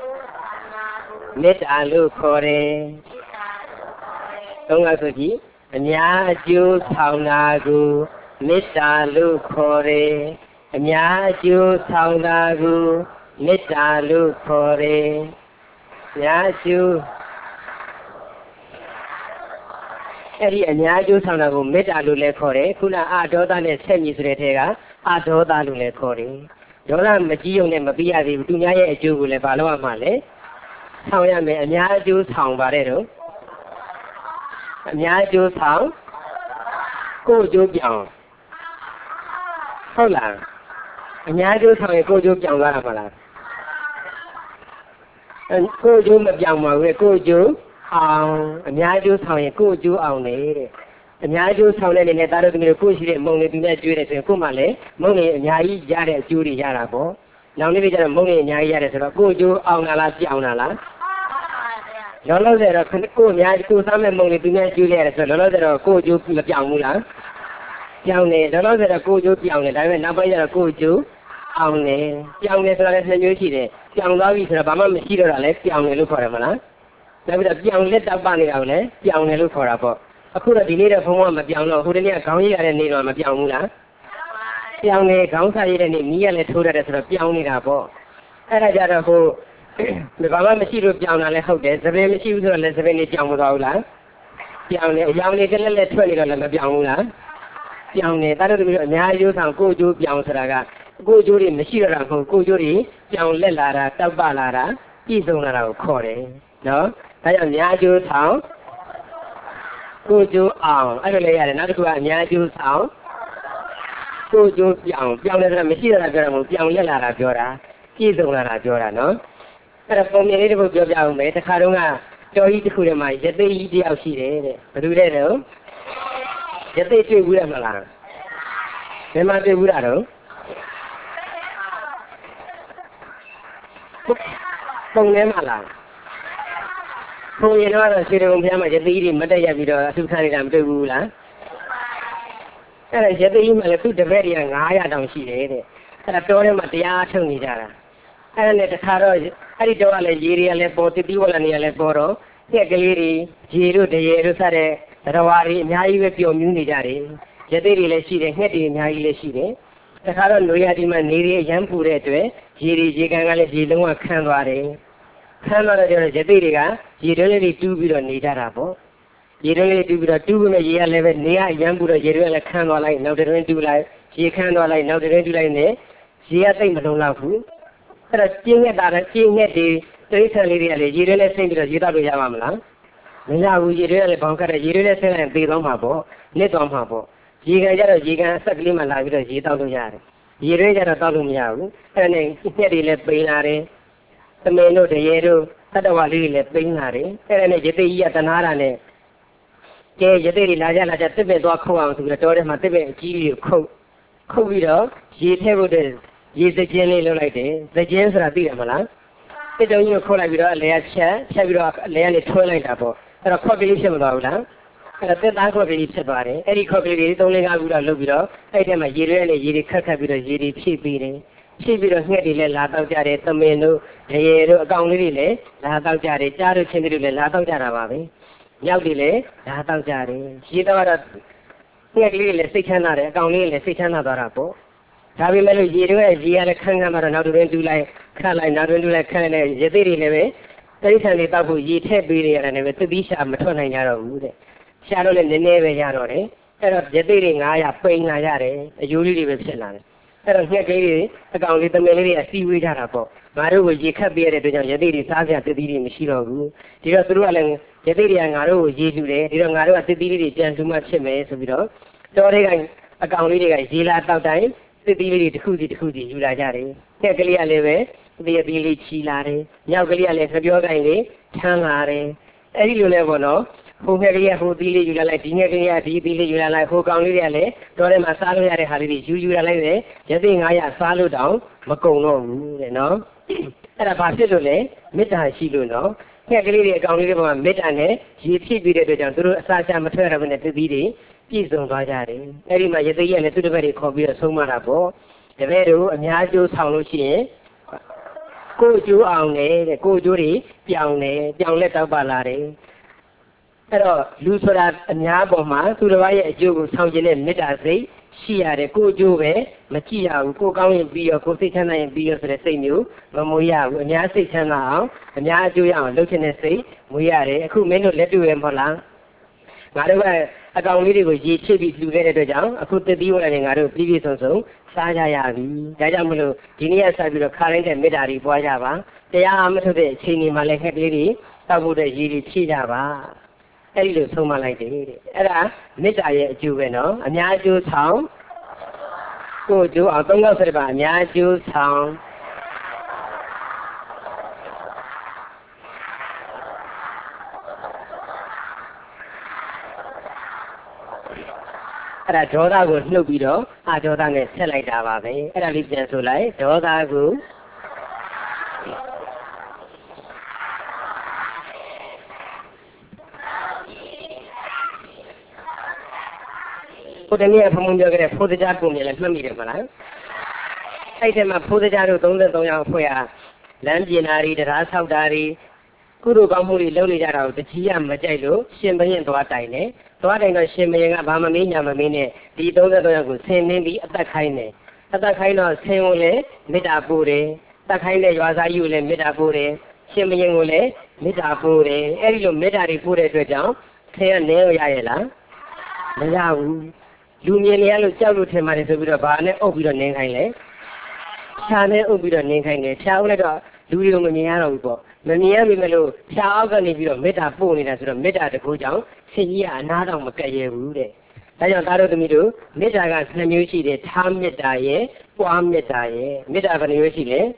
မေတ္တာလို့ခေါ်တယ်သုံးခါဆိုကြည့်အများအကျိုးဆောင်တာကိုမေတ္တာလို့ခေါ်တယ်အများအကျိုးဆောင်တာကိုမေတ္တာလို့ခေါ်တယ်အများအကျိုးအဲ့ဒီအများအကျိုးဆောင်တာကိုမေတ္တာလို့လည်းခေါ်တယ်ခုနအာဒေါသနဲ့ဆက်မြည်ဆိုတဲ့ထဲကအာဒေါသလို့လည်းခေါ်တယ်ဒေါသမကြီးုံနဲ့မပြီးရသေးဘူးသူများရဲ့အကျိုးကိုလည်းဘာလို့ရမှာလဲဆောင်ရမယ်အများအကျိုးဆောင်ပါတယ်တော့အများအကျိုးဆောင်ကိုယ်ကျိုးပြောင်းဟုတ်လားအများကျိုးဆောင်ရင်ကိုယ်ကျိုးပြောင်းသွားတာမလားကိုယ်ကျိုးမပြောင်းပါဘူးကိုယ်ကျိုးအောင်အများကျိုးဆောင်ရင်ကိုယ်ကျိုးအောင်လေတဲ့အများကျိုးဆောင်တဲ့အနေနဲ့သားတို့သမီးတို့ကိုယ်ရှိတဲ့မုံလေးသူနဲ့ကျွေးတယ်ဆိုရင်ကိုယ်မှလည်းမုံလေးအများကြီးရတဲ့အကျိုးတွေရတာပေါ့နောက်နေ့ကျတော့မုံလေးအများကြီးရတယ်ဆိုတော့ကိုယ်ကျိုးအောင်တာလားပြောင်းတာလားလောလောဆယ်တော့ကိုယ်အများကိုယ်စားမဲ့မုံလေးသူနဲ့ကျွေးရတယ်ဆိုတော့လောလောဆယ်တော့ကိုယ်ကျိုးမပြောင်းဘူးလားပြောင်းတယ်လောလောဆယ်တော့ကိုယ်ကျိုးပြောင်းတယ်ဒါပေမဲ့နောက်ပိုင်းကျတော့ကိုယ်ကျိုးအောင်တယ်ပြောင်းတယ်ဆိုတာလည်းနှစ်မျိုးရှိတယ်ပြောင်းသွားပြီဆိုတော့ဘာမှမရှိတော့တာလည်းပြောင်းတယ်လို့ခေါ်တယ်မလားနောက်ပြီးတော့ပြောင်းလက်တောက်ပနေတာကိုလည်းပြောင်းတယ်လို့ခေါ်တာပေါ့အခုတော့ဒီနေ့တော့ဘုံကမပြောင်းတော့ဟိုတနေ့ကခေါင်းရည်ရတဲ့နေ့တော့မပြောင်းဘူးလားပြောင်းတယ်ခေါင်းစားရတဲ့နေ့မီးရလည်းထိုးရတယ်ဆိုတော့ပြောင်းနေတာပေါ့အဲ့ဒါကြတော့ဟိုဘာမှမရှိလို့ပြောင်းတာလည်းဟုတ်တယ်သပင်မရှိဘူးဆိုတော့လည်းသပင်လေးပြောင်းမသွားဘူးလားပြောင်းတယ်အယောင်လေးတစ်လက်လက်ထွက်နေတော့လည်းမပြောင်းဘူးလားပြောင်းတယ်ဒါတို့တို့အများကြီးဆောင်ကိုယ်ကျိုးပြောင်းဆိုတာကကိုယ်ကျိုးတွေမရှိတော့တာမဟုတ်ကိုယ်ကျိုးတွေပြောင်းလက်လာတာတောက်ပလာတာပြည့်စုံလာတာကိုခေါ်တယ်နော်ဒါကြောင့်အများကျိုးဆောင်ကိုယ်ကျိုးအောင်အဲ့လိုလည်းရတယ်နောက်တစ်ခုကအများကျိုးဆောင်ကိုယ်ကျိုးပြောင်းပြောင်းတယ်ဆိုတာမရှိတော့တာပြောတာမဟုတ်ပြောင်းလက်လာတာပြောတာပြည့်စုံလာတာပြောတာနော်အဲ့ဒါပုံမြင်လေးတစ်ခုပြောပြအောင်မယ်တစ်ခါတုန်းကတော်ကြီးတစ်ခုထဲမှာရသိကြီးတယောက်ရှိတယ်တဲ့ဘယ်သူလဲတော့ရသိတွေ့ဘူးရမလားဘယ်မှာတွေ့ဘူးတာတော့ပုံထဲမှာလားပုံရင်တော့ရွှေတုံဖျားမှာရသိကြီးတွေမတက်ရပြီးတော့အထုခံနေတာမတွေ့ဘူးလားအဲ့ဒါရသိကြီးမှလည်းသူ့တပည့်တွေကငါးရာတောင်ရှိတယ်တဲ့အဲ့ဒါတော်ထဲမှာတရားထုတ်နေကြတာအဲ့ဒါနဲ့တခါတော့အဲ့ဒီတော့ကလည်းရေတွေကလည်းပေါ်တတိဝလနေရလည်းပေါ်တော့ညက်ကလေးတွေရေတို့တရေတို့စတဲ့သရဝါတွေအများကြီးပဲပျော်မြူးနေကြတယ်ရသေးတွေလည်းရှိတယ်ငှက်တွေအများကြီးလည်းရှိတယ်တခါတော့နွေရာသီမှာနေတွေအရမ်းပူတဲ့အတွက်ရေတွေရေကန်ကလည်းရေလုံးဝခန်းသွားတယ်ခန်းသွားတဲ့ကျတော့ရသေးတွေကရေတွင်းလေးတွေတူးပြီးတော့နေကြတာပေါ့ရေတွင်းလေးတူးပြီးတော့တူးပြီးတော့ရေကလည်းပဲနေကအရမ်းပူတော့ရေတွင်းလည်းခန်းသွားလိုက်နောက်တွင်းတူးလိုက်ရေခန်းသွားလိုက်နောက်တွင်းတူးလိုက်နဲ့ရေကသိမ့်မလုံးတော့ဘူးအဲ့တော့ကျင်းငှက်တာကျင်းငှက်တွေတိရစ္ဆာန်လေးတွေကလည်းရေတွင်းလည်းစိမ့်ပြီးတော့ရေတောက်လို့ရမှာမလားမရဘူးရေတွင်းလည်းဘောင်ကတ်တယ်ရေတွင်းလည်းဆင်းလိုက်သေသွားမှာပေါ့နစ်သွားမှာပေါ့ရေကန်ကြတော့ရေကန်အဆက်ကလေးမှလာပြီးတော့ရေတောက်လို့ရတယ်ရေတွင်းကြတော့တောက်လို့မရဘူးအဲ့ဒါနဲ့ညက်တွေလည်းပိန်လာတယ်သမင်တို့တရေတို့တတ္တဝါလေးတွေလည်းပိန်လာတယ်အဲ့ဒါနဲ့ရသိကြီးကတနာတာနဲ့ကျဲရသိတွေလာကြလာကြတစ်ပင်သွားခုတ်အောင်ဆိုပြီးတော့တောထဲမှာတစ်ပင်အကြီးကြီးကိုခုတ်ခုတ်ပြီးတော့ရေထဲဖို့တဲ့ရေစကျင်းလေးလုပ်လိုက်တယ်စကျင်းဆိုတာသိတယ်မလားတစ်တုံးကြီးကိုခုတ်လိုက်ပြီးတော့အလဲကချက်ချက်ပြီးတော့အလဲကနေထွဲလိုက်တာပေါ့အဲ့တော့ခွက်ကလေးဖြစ်မသွားဘူးလားအဲ့တော့တက်သားခွက်ကလေးဖြစ်သွားတယ်အဲ့ဒီခွက်ကလေးတွေသုံးလေးကားခုတော့လုပ်ပြီးတော့အဲ့ထဲမှာရေတွေနဲ့ရေတွေခက်ခက်ပြီးတော့ရေတွေဖြည့်ပြီးတယ်ဖြည့်ပြီးတော့ငှက်တွေလည်းလာတောက်ကြတယ်သမင်တို့ဒရေတို့အကောင်လေးတွေလည်းလာတောက်ကြတယ်ကြားတို့ချင်းတွေလည်းလာတောက်ကြတာပါပဲမြောက်တွေလည်းလာတောက်ကြတယ်ရေတော့ကတော့ငှက်ကလေးတွေလည်းစိတ်ချမ်းသာတယ်အကောင်လေးတွေလည်းစိတ်ချမ်းသာသွားတာပေါ့ဒါပေမဲ့လို့ရေတွေရဲ့ရေရလည်းခန်းခန်းမှာတော့နောက်တွင်တူးလိုက်ခတ်လိုက်နောက်တွင်တူးလိုက်ခတ်လိုက်ရေသေးတွေလည်းပဲတိရစ္ဆာန်တွေတောက်ဖို့ရေထည့်ပေးနေရတယ်နဲ့ပဲသတိရှာမထွက်နိုင်ကြတော့ဘူးတဲ့ရှာတော့လည်းနည်းနည်းပဲရတော့တယ်အဲ့တော့ရသေးတွေငါးရာပိန်လာရတယ်အယိုးလေးတွေပဲဖြစ်လာတယ်အဲ့တော့ငှက်ကလေးတွေအကောင်လေးသမင်လေးတွေအစီဝေးကြတာပေါ့ငါတို့ကိုရေခတ်ပေးရတဲ့အတွက်ကြောင့်ရသေးတွေစားစရာသတိတွေမရှိတော့ဘူးဒီတော့သူတို့ကလည်းရသေးတွေကငါတို့ကိုရေလှူတယ်ဒီတော့ငါတို့ကသတိလေးတွေပြန်လှူမှဖြစ်မယ်ဆိုပြီးတော့တော်တွေကအကောင်လေးတွေကရေလာတောက်တိုင်းသတိလေးတွေတစ်ခုစီတစ်ခုစီယူလာကြတယ်ငှက်ကလေးကလည်းပဲဒီအပီးလေးချီလာတယ်မြောက်ကလေးကလည်းခပြောကိုင်းလေးထမ်းလာတယ်အဲ့ဒီလိုလဲပေါ့နော်ဟိုငှက်ကလေးကဟိုသီးလေးယူလာလိုက်ဒီငှက်ကလေးကဒီသီးလေးယူလာလိုက်ဟိုကောင်လေးတွေကလည်းတော်ထဲမှာစားလို့ရတဲ့ဟာလေးတွေယူယူလာလိုက်တယ်ရသိငါးရစားလို့တောင်မကုန်တော့ဘူးတဲ့နော်အဲ့ဒါဘာဖြစ်လို့လဲမေတ္တာရှိလို့နော်ငှက်ကလေးတွေအကောင်လေးတွေပေါ်မှာမေတ္တာနဲ့ရေဖြည့်ပြီးတဲ့အတွက်ကြောင့်သူတို့အစာချမထွက်ရဘဲနဲ့သတိတွေပြည့်စုံသွားကြတယ်အဲ့ဒီမှာရသိရလည်းသူတစ်ပတ်တွေခေါ်ပြီးတော့ဆုံးမတာပေါ့တပည့်တို့အများကျိုးဆောင်လို့ရှိရင်ကိုကျိုးအောင်တယ်တဲ့ကိုကျိုးတွေပြောင်းတယ်ပြောင်းလက်တောက်ပါလာတယ်အဲ့တော့လူဆိုတာအများပေါ်မှာသူတစ်ပါးရဲ့အကျိုးကိုဆောင်ကျင်တဲ့မေတ္တာစိတ်ရှိရတယ်ကိုအကျိုးပဲမကြည့်ရဘူးကိုကောင်းရင်ပြီးရောကိုစိတ်ချမ်းသာရင်ပြီးရောဆိုတဲ့စိတ်မျိုးမမွေးရဘူးအများစိတ်ချမ်းသာအောင်အများအကျိုးရအောင်လုပ်ချင်တဲ့စိတ်မွေးရတယ်အခုမင်းတို့လက်တွေ့ရမဟုတ်လားငါတို့ကအကောင်လေးတွေကိုရေချစ်ပြီးလှူခဲ့တဲ့အတွက်ကြောင့်အခုတတိယနေ့ငါတို့ပြည်ပြည်စုံစုံစားကြရပြီဒါကြောင့်မလို့ဒီနေ့ကစပြီးတော့ခါတိုင်းတဲ့မေတ္တာတွေပွားကြပါတရားအားမထုတ်တဲ့အချိန်တွေမှာလည်းခက်ကလေးတွေတောက်ဖို့တဲ့ရေတွေဖြည့်ကြပါအဲ့ဒီလိုဆုံးမလိုက်တယ်တဲ့အဲ့ဒါမေတ္တာရဲ့အကျိုးပဲနော်အများအကျိုးဆောင်ကိုအကျိုးအောင်သုံးယောက်ဆက်ပါအများအကျိုးဆောင်အဲ့ဒါဒေါသကိုနှုတ်ပြီးတော့အာဒေါသနဲ့ဆက်လိုက်တာပါပဲအဲ့ဒါလေးပြန်ဆိုလိုက်ဒေါသကိုကိုတနည်းဖုံဖုံပြောခဲ့တဲ့ဖိုးသကြားပုံမြင်လည်းမှတ်မိတယ်မလားအဲ့ဒီမှာဖိုးသကြားတို့သုံးဆယ်သုံးယောက်အဖွဲ့ဟာလမ်းပြင်တာတွေတရားဆောက်တာတွေကုသိုလ်ကောင်းမှုတွေလုပ်နေကြတာကိုတကြီးရမကြိုက်လို့ရှင်ဘရင်သွားတိုင်တယ်သွားတိုင်တော့ရှင်ဘရင်ကဘာမမင်းညာမမင်းနဲ့ဒီသုံးဆယ်သုံးယောက်ကိုဆင်းနှင်းပြီးအသက်ခိုင်းတယ်အသက်ခိုင်းတော့ဆင်းကိုလည်းမေတ္တာပို့တယ်တက်ခိုင်းတဲ့ရွာသားကြီးကိုလည်းမေတ္တာပို့တယ်ရှင်ဘရင်ကိုလည်းမေတ္တာပို့တယ်အဲ့ဒီလိုမေတ္တာတွေပို့တဲ့အတွက်ကြောင့်ဆင်းကနေရရရဲ့လားမရဘူးလူမြင်နေရလို့ကြောက်လို့ထင်ပါတယ်ဆိုပြီးတော့ဘာနဲ့အုပ်ပြီးတော့နင်းခိုင်းလဲဖြာနဲ့အုပ်ပြီးတော့နင်းခိုင်းတယ်ဖြာအုပ်လိုက်တော့လူတွေကိုမမြင်ရတော့ဘူးပေါ့မမြင်ရပြီမလို့ဖြာအောက်ကနေပြီးတော့မေတ္တာပို့နေတာဆိုတော့မေတ္တာတကူကြောင့်ဆင်ကြီးကအနားတော့မကက်ရဘူးတဲ့ဒါကြောင့်သားတို့သမီးတို့မေတ္တာကနှစ်မျိုးရှိတယ်ထားမေတ္တာရဲ့ပွားမေတ္တာရဲ့မေတ္တာဘယ်နှမျိုးရှိလဲ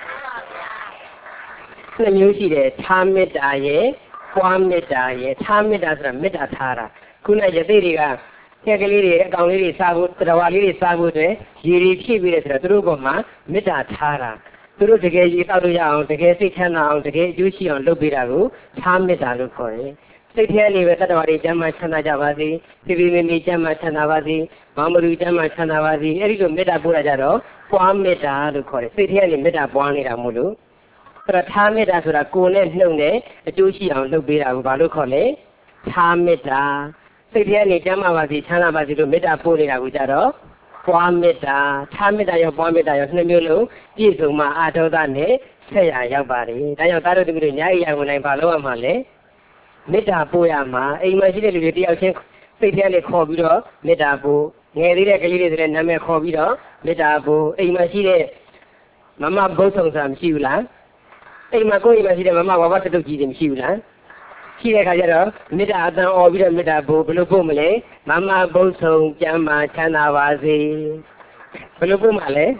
နှစ်မျိုးရှိတယ်ထားမေတ္တာရဲ့ပွားမေတ္တာရဲ့ထားမေတ္တာဆိုတာမေတ္တာထားတာခုနရသေးတွေကကဲကလေးတွေအကောင်လေးတွေစားဖို့တရားလေးတွေစားဖို့အတွက်ရေတွေဖြည့်ပြီးတယ်ဆိုတော့သူတို့ကမှမေတ္တာထားတာသူတို့တကယ်ရေတောက်လို့ရအောင်တကယ်စိတ်ချမ်းသာအောင်တကယ်အကျိုးရှိအောင်လုပ်ပေးတာကိုထားမေတ္တာလို့ခေါ်တယ်စိတ်ထဲနေပဲတတ္တဝါတွေကျမ်းမာချမ်းသာကြပါစေပြပြမမီကျမ်းမာချမ်းသာပါစေမောင်မလူကျမ်းမာချမ်းသာပါစေအဲ့ဒီလိုမေတ္တာပို့ရကြတော့ပွားမေတ္တာလို့ခေါ်တယ်စိတ်ထဲကနေမေတ္တာပွားနေတာမို့လို့အဲ့တော့ထားမေတ္တာဆိုတာကိုယ်နဲ့နှုတ်နဲ့အကျိုးရှိအောင်လုပ်ပေးတာကိုဘာလို့ခေါ်လဲထားမေတ္တာစိတ်ထဲကနေကျမ်းမာပါစေချမ်းသာပါစေလို့မေတ္တာပို့နေတာကိုကြတော့ပွားမေတ္တာထားမေတ္တာရောပွားမေတ္တာရောနှစ်မျိုးလုံးပြည့်စုံမှအာဒေါသနဲ့ဆက်ရရောက်ပါတယ်ဒါကြောင့်သားတို့သမီးတို့ညာအရာဝင်တိုင်းဘာလို့ရမှာလဲမေတ္တာပို့ရမှာအိမ်မှာရှိတဲ့လူတွေတယောက်ချင်းစိတ်ထဲကနေခေါ်ပြီးတော့မေတ္တာပို့ငယ်သေးတဲ့ကလေးတွေဆိုတဲ့နာမည်ခေါ်ပြီးတော့မေတ္တာပို့အိမ်မှာရှိတဲ့မမဘုတ်ဆောင်စာမရှိဘူးလားအိမ်မှာကိုယ့်အိမ်မှာရှိတဲ့မမဘာဘာတတုတ်ကြီးတွေမရှိဘူးလားရှိတဲ့ခါကျတော့မေတ္တာအတန်အော်ပြီးတော့မေတ္တာပို့ဘယ်လိုပို့မလဲမမဘုတ်ဆောင်ကျမ်းမာချမ်းသာပါစေဘယ်လိုပို့မှာလဲ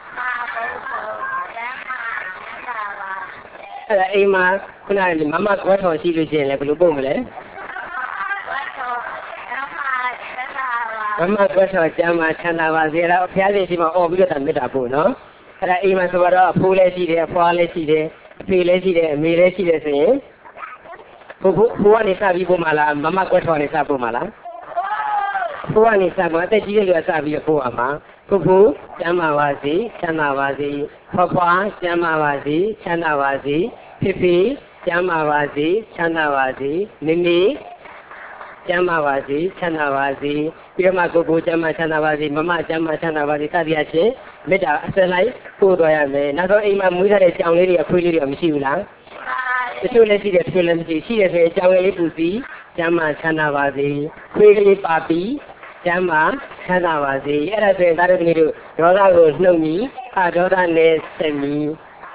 အဲ့ဒါအိမ်မှာခုနကမမကွက်ထော်ရှိလို့ရှိရင်လည်းဘယ်လိုပို့မလဲမမကွက်ထော်ကျမ်းမာချမ်းသာပါစေတော့ဘုရားရှင်ရှိမှအော်ပြီးတော့မေတ္တာပို့နော်အဲ့ဒါအိမ်မှာဆိုတော့အဖိုးလည်းရှိတယ်အဖွားလည်းရှိတယ်အဖေလည်းရှိတယ်အမေလည်းရှိတယ်ဆိုရင်ဘိုးဘိုးဘိုးကနေစပြီးပို့မှာလားမမကွက်ထော်နေစပို့မှာလားဘိုးကနေစမှာအသက်ကြီးတဲ့လူကစပြီးပို့ရမှာဘိုးဘိုးကျမ်းမာပါစေချမ်းသာပါစေဖွားဖွားကျမ်းမာပါစေချမ်းသာပါစေဖေဖေကျမ်းမာပါစေချမ်းသာပါစေမိမိကျမ်းမာပါစေချမ်းသာပါစေပြီးတော့မှကိုကိုကျမ်းမာချမ်းသာပါစေမမကျမ်းမာချမ်းသာပါစေစသည်အချင်းမေတ္တာအစလိုက်ပို့သွားရမယ်နောက်တော့အိမ်မှာမွေးထားတဲ့ကြောင်လေးတွေအခွေးလေးတွေမရှိဘူးလားတချို့လည်းရှိတယ်တချို့လည်းမရှိရှိတယ်ဆိုရင်ကြောင်လေးပူစီကျမ်းမာချမ်းသာပါစေခွေးကလေးပါပြီးကျမ်းမာချမ်းသာပါစေအဲ့ဒါဆိုရင်သားတို့ကလေးတို့ဒေါသကိုနှုတ်ပြီးအာဒေါသနဲ့ဆက်ပြီး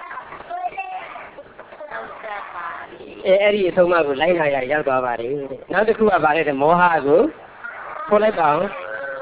အဲအဲ့ဒီအဆုံးအမကိုလိုက်လာရရောက်သွားပါတယ်နောက်တစ်ခုကဗါလဲမောဟကိုခေါ်လိုက်ပါအောင်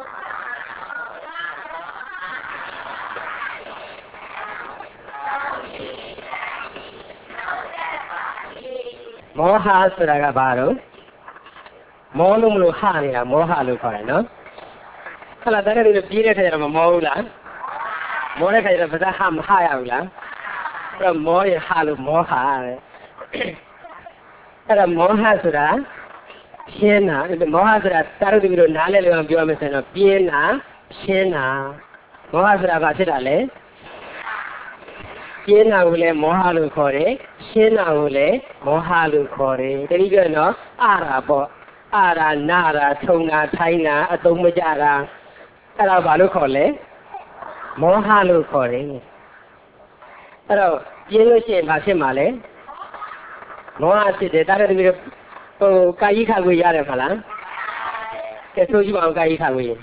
မောဟဆိုတာကဘာလို့မောလို့မလို့ဟနေတာမောဟလို့ခေါ်တယ်နော်ခလာတဲ့လူပြေးတဲ့ခါကျတော့မမောဘူးလားမောတဲ့ခါကျတော့ဘာသာဟမဟရဘူးလားအဲ့တော့မောရဟလို့မောဟရတယ်အဲ့ဒါမောဟဆိုတာရှင်းတာမောဟဆိုတာတာရုပ်တပြီးတော့နားလဲလို့ပြောမယ်ဆိုရင်တော့ပြင်းတာရှင်းတာမောဟဆိုတာဘာဖြစ်တာလဲပြင်းတာကိုလည်းမောဟလို့ခေါ်တယ်ရှင်းတာကိုလည်းမောဟလို့ခေါ်တယ်တတိယနော်အာရာပေါ့အာရာနာရာထုံတာထိုင်းတာအသုံးမကျတာအဲ့ဒါဘာလို့ခေါ်လဲမောဟလို့ခေါ်တယ်အဲ့တော့ပြင်းလို့ရှိရင်ဘာဖြစ်မှာလဲမောဟဖြစ်တယ်ဒါလည်းတကယ်ဟိုကာယိခကိုရတယ်မလားကဲဆိုကြည့်ပါဦးကာယိခကို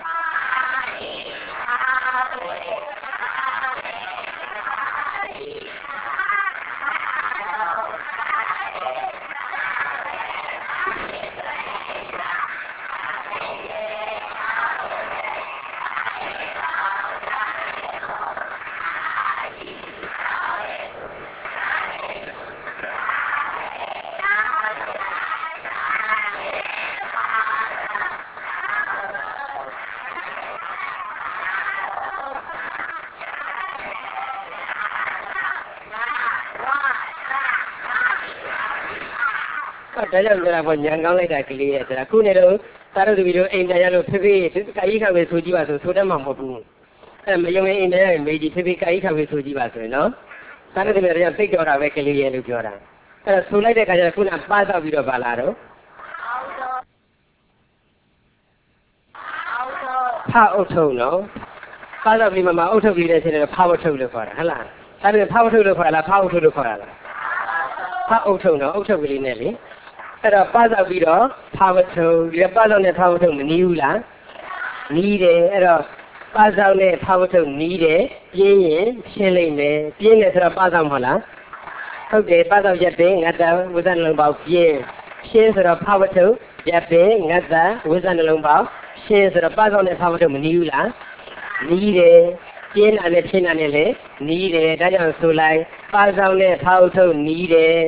ဒါကြောင့်ကျွန်တော်ကညံကောင်းလိုက်တာကလေးရဲ့ဆိုတာခုနေတော့သားတို့တပီတို့အိမ်ပြန်ရလို့ဖေဖေကာယိခပဲဆိုကြည့်ပါဆိုဆိုတတ်မှာမဟုတ်ဘူးအဲ့မယုံရင်အိမ်ပြန်ရရင်မေးကြည့်ဖေဖေကာယိခပဲဆိုကြည့်ပါဆိုရင်နော်သားတို့တပီတို့ကသိကြောတာပဲကလေးရဲ့လို့ပြောတာအဲ့တော့ဆိုလိုက်တဲ့ခါကျတော့ခုနပါတော့ပြီးတော့ပါလာတော့ဖာအုတ်ထုံနော်ပါတော့ပြီးမှမအုတ်ထုပ်ပြီးတဲ့ဆင်းတော့ဖာဝတ်ထုပ်လို့ခေါ်တာဟုတ်လားသားတို့ဖာဝတ်ထုပ်လို့ခေါ်လားဖာအုတ်ထုပ်လို့ခေါ်တာလားဖာအုတ်ထုံနော်အုတ်ထုပ်ကလေးနဲ့လေအဲ့တော့ပါတော့ပြီးတော့ဖာဝထုံဒီပါတော့နဲ့ဖာဝထုံမနီးဘူးလားနီးတယ်အဲ့တော့ပါတော့နဲ့ဖာဝထုံနီးတယ်ပြင်းရင်ရှင်းလိုက်မယ်ပြင်းတယ်ဆိုတော့ပါတော့မဟုတ်လားဟုတ်တယ်ပါတော့ရက်တယ်ငတ်တာဝိဇ္ဇနှလုံးပေါက်ပြင်းရှင်းဆိုတော့ဖာဝထုံရက်တယ်ငတ်တာဝိဇ္ဇနှလုံးပေါက်ရှင်းဆိုတော့ပါတော့နဲ့ဖာဝထုံမနီးဘူးလားနီးတယ်ပြင်းတာနဲ့ရှင်းတာနဲ့လည်းနီးတယ်ဒါကြောင့်ဆိုလိုက်ပါတော့နဲ့ဖာဝထုံနီးတယ်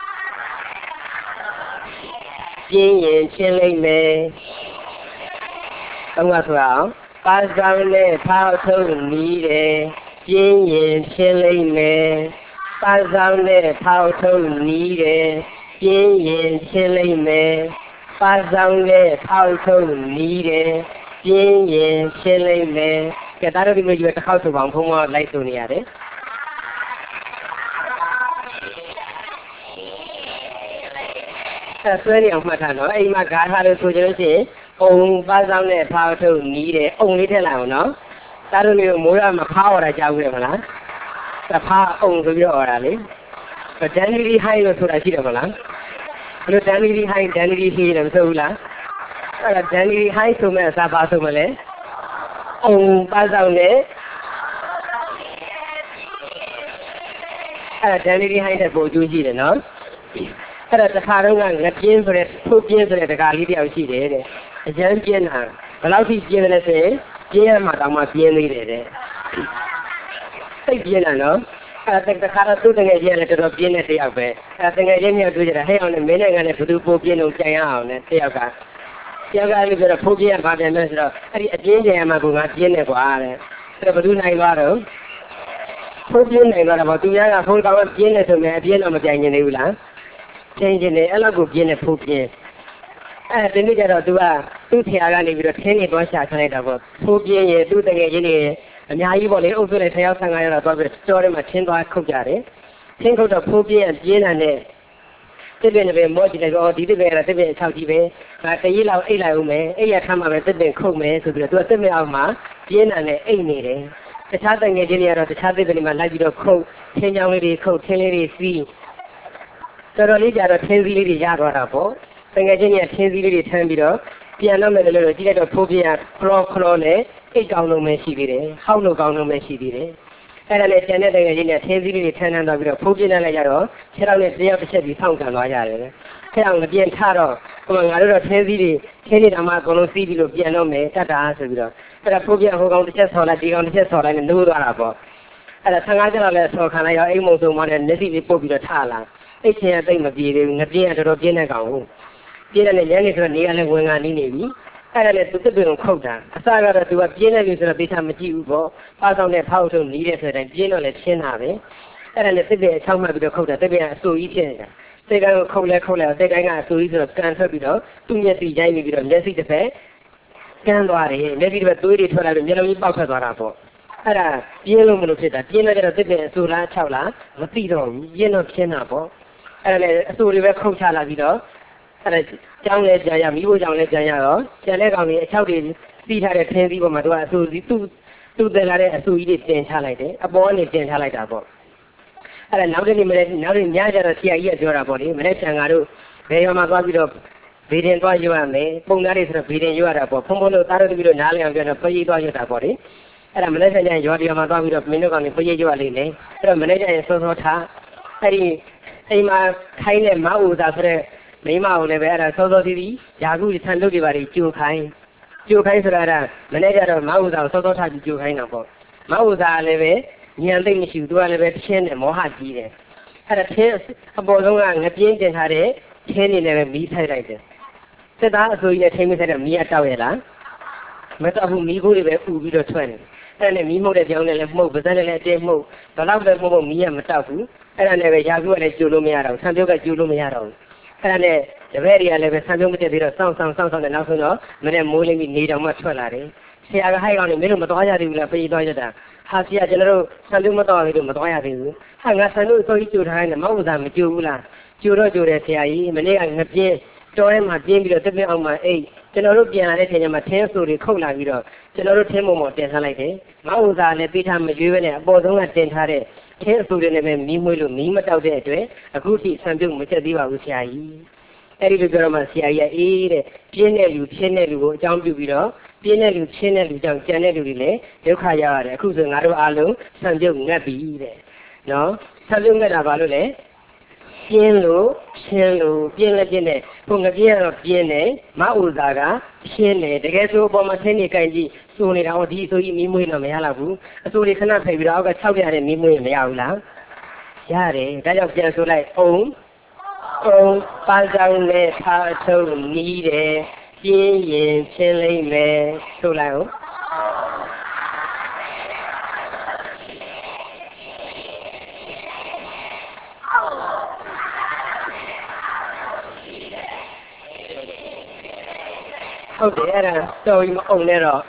ပြင်းရင်ချင်းလိုက်မယ်။တော့ကဆိုအောင်ပါဆောင်နဲ့ဖောက်ထုတ်နီးတယ်ပြင်းရင်ချင်းလိုက်မယ်။ပါဆောင်နဲ့ဖောက်ထုတ်နီးတယ်ပြင်းရင်ချင်းလိုက်မယ်။ပါဆောင်နဲ့ဖောက်ထုတ်နီးတယ်ပြင်းရင်ချင်းလိုက်မယ်။ကဲဒါတို့ဒီလိုကြီးတစ်ခေါက်ဆိုပါအောင်ဘုံမလိုက်ဆိုနေရတယ်။ဆွဲနေအောင်မှတ်ထားနော်အိမ်မှာဂါထာလို့ဆိုကြလို့ရှိရင်အုံပါဆောင်နဲ့ဖားထုတ်နီးတယ်အုံလေးထည့်လိုက်အောင်နော်ဒါတို့မျိုးမိုးရမှာဖားော်တာကြားဘူးလေမလားတဖားအုံဆိုပြီးတော့ော်တာလေဒန်လီလီဟိုင်းလို့ဆိုတာရှိတယ်မလားဘယ်လိုဒန်လီလီဟိုင်းဒန်လီလီဟိတယ်မဆိုဘူးလားအဲ့ဒါဒန်လီလီဟိုင်းဆိုမဲ့အစားပါဆိုမလဲအုံပါဆောင်နဲ့အဲ့ဒါဒန်လီလီဟိုင်းတဲ့ပုံကျူးရှိတယ်နော်အဲ့ဒါတစ်ခါတော့ငပြင်းဆိုတဲ့ထိုးပြင်းဆိုတဲ့တကားလေးတယောက်ရှိတယ်တဲ့အကျန်းပြင်းတာဘယ်လောက်ထိပြင်းလဲဆိုရင်ပြင်းရမှာတောင်မှပြင်းသေးတယ်တဲ့စိတ်ပြင်းတာနော်အဲ့ဒါတစ်ခါတော့သူ့တငယ်ချင်းလည်းတော်တော်ပြင်းတဲ့တယောက်ပဲအဲ့ဒါတငယ်ချင်းမျိုးတွေ့ကြတာဟဲ့အောင်နဲ့မင်းနဲ့ကလည်းဘယ်သူပိုပြင်းလို့ကြံရအောင်နဲ့တယောက်ကတယောက်ကလည်းပြောတော့ဖိုးပြင်းရပါပြန်မယ်ဆိုတော့အဲ့ဒီအပြင်းကြံရမှာကငါပြင်းနေကွာတဲ့အဲ့ဒါဘယ်သူနိုင်သွားတော့ဖိုးပြင်းနိုင်သွားတာပေါ့သူများကဖိုးကောင်ကပြင်းနေဆိုရင်အပြင်းတော့မကြိုင်နေဘူးလားချင်းချင်းနဲ့အဲ့လောက်ကိုပြင်းနေဖိုးပြင်းအဲ့ဒီနေ့ကျတော့သူကသူ့ဆရာကနေပြီးတော့ထင်းနေသွားရှာခိုင်းလိုက်တာပေါ့ဖိုးပြင်းရဲ့သူ့တကယ်ချင်းနေအများကြီးပေါ့လေအုပ်စုလိုက်ဆယ်ယောက်ဆယ်ငါးယောက်တော့သွားပြီးစတော်ထဲမှာထင်းသွားခုတ်ကြတယ်ထင်းခုတ်တော့ဖိုးပြင်းပြင်းတာနဲ့တစ်ပင်တစ်ပင်မော့ကြည့်လိုက်တော့ဒီတစ်ပင်ကတစ်ပင်အချောက်ကြီးပဲငါတရေလောက်အိတ်လိုက်ဦးမယ်အိတ်ရထားမှာပဲတစ်ပင်ခုတ်မယ်ဆိုပြီးတော့သူကတစ်ပင်အောင်မှာပြင်းတာနဲ့အိတ်နေတယ်တခြားတငယ်ချင်းတွေကတော့တခြားတစ်ပင်တွေမှာလိုက်ပြီးတော့ခုတ်ထင်းချောင်းလေးတွေခုတ်ထင်းလေးတွေစီးတော်တော်လေးကြတော့ထင်းစည်းလေးတွေရသွားတာပေါ့တငယ်ချင်းတွေကထင်းစည်းလေးတွေထမ်းပြီးတော့ပြန်တော့မယ်လို့ကြည့်လိုက်တော့ဖိုးပြင်းကခလောခလောနဲ့အိတ်ကောင်းလုံးပဲရှိသေးတယ်ဟောက်လို့ကောင်းလုံးပဲရှိသေးတယ်အဲ့ဒါနဲ့ကျန်တဲ့တကယ်ကြီးနဲ့ထင်းစည်းလေးတွေထမ်းထမ်းသွားပြီးတော့ဖိုးပြင်းလိုက်ကြတော့ခြေထောက်နဲ့တယောက်တစ်ချက်ပြီးဖောင်းကန်သွားကြတယ်ခြေထောက်နဲ့ပြန်ထတော့ဟိုမှာငါတို့တော့ထင်းစည်းတွေထင်းနေတာမှအကုန်လုံးစီးပြီးလို့ပြန်တော့မယ်တတ်တာဆိုပြီးတော့အဲ့ဒါဖိုးပြင်းဟိုကောင်တစ်ချက်ဆော်လိုက်ဒီကောင်တစ်ချက်ဆော်လိုက်နဲ့နိုးသွားတာပေါ့အဲ့ဒါဆယ်ငါးချက်လောက်လဲဆော်ခံလိုက်ရောအိမ်မုံစုံမှလည်းမျက်စိလေးပုတ်ပြီးတော့ထလာအိတ်ချင်းကတိတ်မပြေသေးဘူးငပြင်းကတော်တော်ပြင်းတဲ့ကောင်ဟုတ်ပြင်းတဲ့ညနေဆိုတော့နေရာလည်းဝင်ကနေနေပြီအဲ့ဒါနဲ့သူတစ်ပင်ကိုခုတ်တာအစကတော့သူကပြင်းနေပြီဆိုတော့သေချာမကြည့်ဘူးပေါ့ပါဆောင်နဲ့ဖောက်ထုတ်နီးတဲ့ဆိုတဲ့အတိုင်းပြင်းတော့လည်းချင်းတာပဲအဲ့ဒါနဲ့တစ်ပင်အချောင်းမှတ်ပြီးတော့ခုတ်တာတစ်ပင်ကအဆူကြီးဖြစ်နေတာစိတ်ကိုင်းကိုခုတ်လဲခုတ်လဲစိတ်ကိုင်းကအဆူကြီးဆိုတော့ကန်ထွက်ပြီးတော့သူ့မျက်စိရိုက်ပြီးတော့မျက်စိတစ်ဖက်ကန်းသွားတယ်မျက်စိတစ်ဖက်သွေးတွေထွက်လာပြီးမျက်လုံးကြီးပေါက်ထွက်သွားတာပေါ့အဲ့ဒါပြင်းလို့မလို့ဖြစ်တာပြင်းတော့ကျတော့တစ်ပင်အဆူလား၆လားမသိတော့ဘူးပြင်းတော့ပြင်းတာပေါ့အဲ့ဒါလည်းအဆူတွေပဲခုတ်ချလာပြီးတော့အဲ့ဒါကြောင်းလဲကြံရမိဖို့ကြောင့်လဲကြံရတော့ကျန်တဲ့ကောင်တွေအချောက်တွေစီးထားတဲ့ခင်းစည်းပေါ်မှာသူကအဆူစီသူ့သူ့တယ်လာတဲ့အဆူကြီးတွေတင်ချလိုက်တယ်အပေါ်ကနေတင်ချလိုက်တာပေါ့အဲ့ဒါနောက်တစ်နေ့မနေ့နောက်နေ့ညကျတော့ဆရာကြီးကပြောတာပေါ့လေမနေ့ချန်ကတော့ဘယ်ရောမှာသွားပြီးတော့ဗီဒင်သွားရွရမယ်ပုံသားတွေဆိုတော့ဗီဒင်ရွရတာပေါ့ဖုံဖုံတို့သားတို့တပည့်တို့နားလည်အောင်ပြောတော့ပကြီးသွားရွတာပေါ့လေအဲ့ဒါမနေ့ကညရွာတရားမှာသွားပြီးတော့မင်းတို့ကောင်တွေပကြီးရွရလေးလေအဲ့တော့မနေ့ကညစောစောထားအဲ့ဒီအိမ်မှာခိုင်းတဲ့မအူသာဆိုတဲ့မိမကိုလည်းပဲအဲ့ဒါစောစောစီးစီးယာကုဆန်လုပ်တွေပါတွေကြိုခိုင်းကြိုခိုင်းဆိုတာကမနေ့ကတော့မအူသာကိုစောစောထားကြိုခိုင်းတာပေါ့မအူသာလည်းပဲဉာဏ်သိမ့်မရှိဘူးသူကလည်းပဲတစ်ချင်းနဲ့မောဟကြီးတယ်အဲ့ဒါချင်းအပေါ်ဆုံးကငပြင်းတင်ထားတဲ့ချင်းနေနဲ့ပဲမီးထိုက်လိုက်တယ်စစ်သားအစိုးရနဲ့ထိမ့်မဆက်တဲ့မီးအတောက်ရလားမတောက်ဘူးမီးခိုးတွေပဲဥပြီးတော့ထွက်နေအဲ့ဒါနဲ့မီးမှုတ်တဲ့ကြောင်းနဲ့လည်းမှုတ်ပါးစပ်နဲ့လည်းအတင်းမှုတ်ဘလောက်ပဲမှုတ်မှုတ်မီးကမတောက်ဘူးအဲ့ဒါနဲ့ပဲရာဇဝတ်လည်းကျိုးလို့မရတော့ဘူးဆံပြုတ်ကကျိုးလို့မရတော့ဘူးအဲ့ဒါနဲ့တပည့်တွေကလည်းပဲဆံပြုတ်မတက်သေးတော့စောင့်ဆောင်စောင့်ဆောင်နဲ့နောက်ဆုံးတော့မနေ့မိုးလင်းပြီးနေတောင်မှထွက်လာတယ်ဆရာကဟိုက်ကောင်နေမင်းတို့မသွားရသေးဘူးလားပြေးသွားရတာဟာဆရာကျွန်တော်တို့ဆံပြုတ်မတော်သေးလို့မသွားရသေးဘူးဟာငါဆံတို့အစိုးရကျိုးထားတယ်မောက်ဥစားမကျိုးဘူးလားကျိုးတော့ကျိုးတယ်ဆရာကြီးမနေ့ကငပြင်းတော်ထဲမှာပြင်းပြီးတော့တစ်ပင်အောင်မှာအိတ်ကျွန်တော်တို့ပြန်လာတဲ့ချိန်ကျမှထင်းဆူတွေခုတ်လာပြီးတော့ကျွန်တော်တို့ထင်းပုံပေါ်တင်ထားလိုက်တယ်။မောက်ဥစားလည်းပေးထားမရွေးပဲနဲ့အပေါ်ဆုံးကတင်ထားတဲ့ထင်းဆူတွေနဲ့ပဲမီးမွေးလို့မီးမတောက်တဲ့အတွက်အခုထိဆံပြုတ်မချက်သေးပါဘူးဆရာကြီး။အဲ့ဒီလိုပြောတော့မှဆရာကြီးကအေးတဲ့ပြင်းတဲ့လူချင်းတဲ့လူကိုအကြောင်းပြုပြီးတော့ပြင်းတဲ့လူချင်းတဲ့လူကြောင့်ကြံတဲ့လူတွေလည်းဒုက္ခရောက်ရတယ်အခုဆိုငါတို့အားလုံးဆံပြုတ်ငတ်ပြီတဲ့။နော်ဆံပြုတ်ငတ်တာဘာလို့လဲပြင်းလို့ရှင်းလို့ပြင်းလည်းပြင်းတယ်ဘုံငပြင်းတော့ပြင်းတယ်မအူသာကရှင်းတယ်တကယ်ဆိုအပေါ်မှာဆင်းနေကြင်ကြည့်စိုးနေတာဟောဒီဆိုကြီးမီးမွေးတော့မရတော့ဘူးအစိုးတွေခဏဖိတ်ပြီးတော့အောက်က၆ပြတဲ့မီးမွေးမရဘူးလားရတယ်ဒါကြောင့်ပြန်ဆိုလိုက်အောင်အောင်ပန်းဆောင်နဲ့ထားအထုံးနီးတယ်ပြင်းရင်ရှင်းလိမ့်မယ်ဆိုလိုက်အောင်ဟုတ်တယ်အဲ့ဒါတော်ပြီးမအောင်နဲ့တော့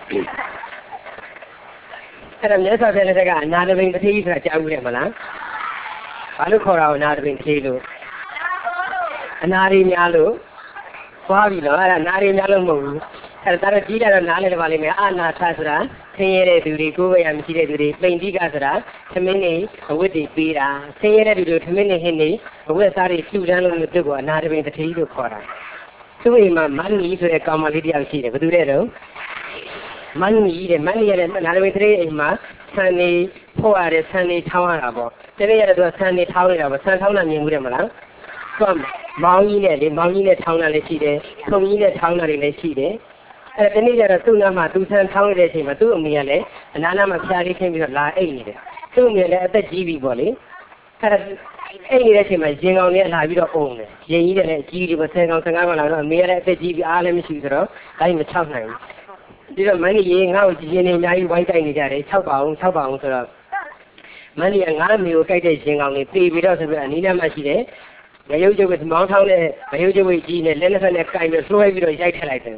အဲ့ဒါမြတ်စွာဘုရားလက်ထက်ကအနာတပိန်တတိဆိုတာကြားဘူးတယ်မလားဘာလို့ခေါ်တာအနာတပိန်တတိလို့အနာရီများလို့သွားပြီနော်အဲ့ဒါနာရီများလို့မဟုတ်ဘူးအဲ့ဒါတော့ကြီးတာတော့နားလဲတယ်ပါလိမ့်မယ်အာနာထဆိုတာဆင်းရဲတဲ့သူတွေကိုယ်ပဲရမရှိတဲ့သူတွေပိန်တိကဆိုတာသမင်းနေအဝတ်တွေပေးတာဆင်းရဲတဲ့သူတွေသမင်းနေဟင်းနေအဝတ်စားတွေလှူဒန်းလို့သူကအနာတပိန်တတိလို့ခေါ်တာသူ့အိမ်မှာမန်နီဆိုတဲ့ကောင်မလေးတယောက်ရှိတယ်ဘယ်သူလဲတော့မန်နီတဲ့မန်နီရတဲ့နာရဝေတရေအိမ်မှာဆန်နေဖို့ရတဲ့ဆန်နေထောင်းရတာပေါ့တနေ့ရတဲ့သူကဆန်နေထောင်းနေတာပေါ့ဆန်ထောင်းတာမြင်မှုတယ်မလားသူကမောင်းကြီးနဲ့လေမောင်းကြီးနဲ့ထောင်းတာလည်းရှိတယ်ထုံကြီးနဲ့ထောင်းတာတွေလည်းရှိတယ်အဲ့တနေ့ကျတော့သူ့နားမှာသူဆန်ထောင်းနေတဲ့အချိန်မှာသူ့အမေကလည်းအနားနားမှာဖျားလေးခင်းပြီးတော့လာအိတ်နေတယ်သူ့အမေလည်းအသက်ကြီးပြီပေါ့လေအဲ့ဒါအဲ့ဒီတဲ့အချိန်မှာရင်ကောင်လေးလာပြီးတော့အုံတယ်ရင်ကြီးတယ်လည်းအကြီးကြီးပဲဆယ်ကောင်ဆယ်ငါးကောင်လာတော့အမေရတဲ့အသက်ကြီးပြီးအားလည်းမရှိဆိုတော့ဒါကြီးမချောက်နိုင်ဘူးဒီတော့မန်းကြီးရေငါ့ကိုကြီးရင်နေအများကြီးဝိုင်းတိုက်နေကြတယ်၆ပေါင်၆ပေါင်ဆိုတော့မန်းကြီးကငါ့အမေကိုကြိုက်တဲ့ရင်ကောင်လေးပြေးပြီးတော့ဆိုပြီးအနီးနားမှာရှိတယ်ငရုတ်ကျုပ်ကမောင်းထောင်းတဲ့ငရုတ်ကျုပ်ကြီးနဲ့လက်လက်ဖက်နဲ့ကင်ပြီးဆွဲပြီးတော့ရိုက်ထည့်လိုက်တယ်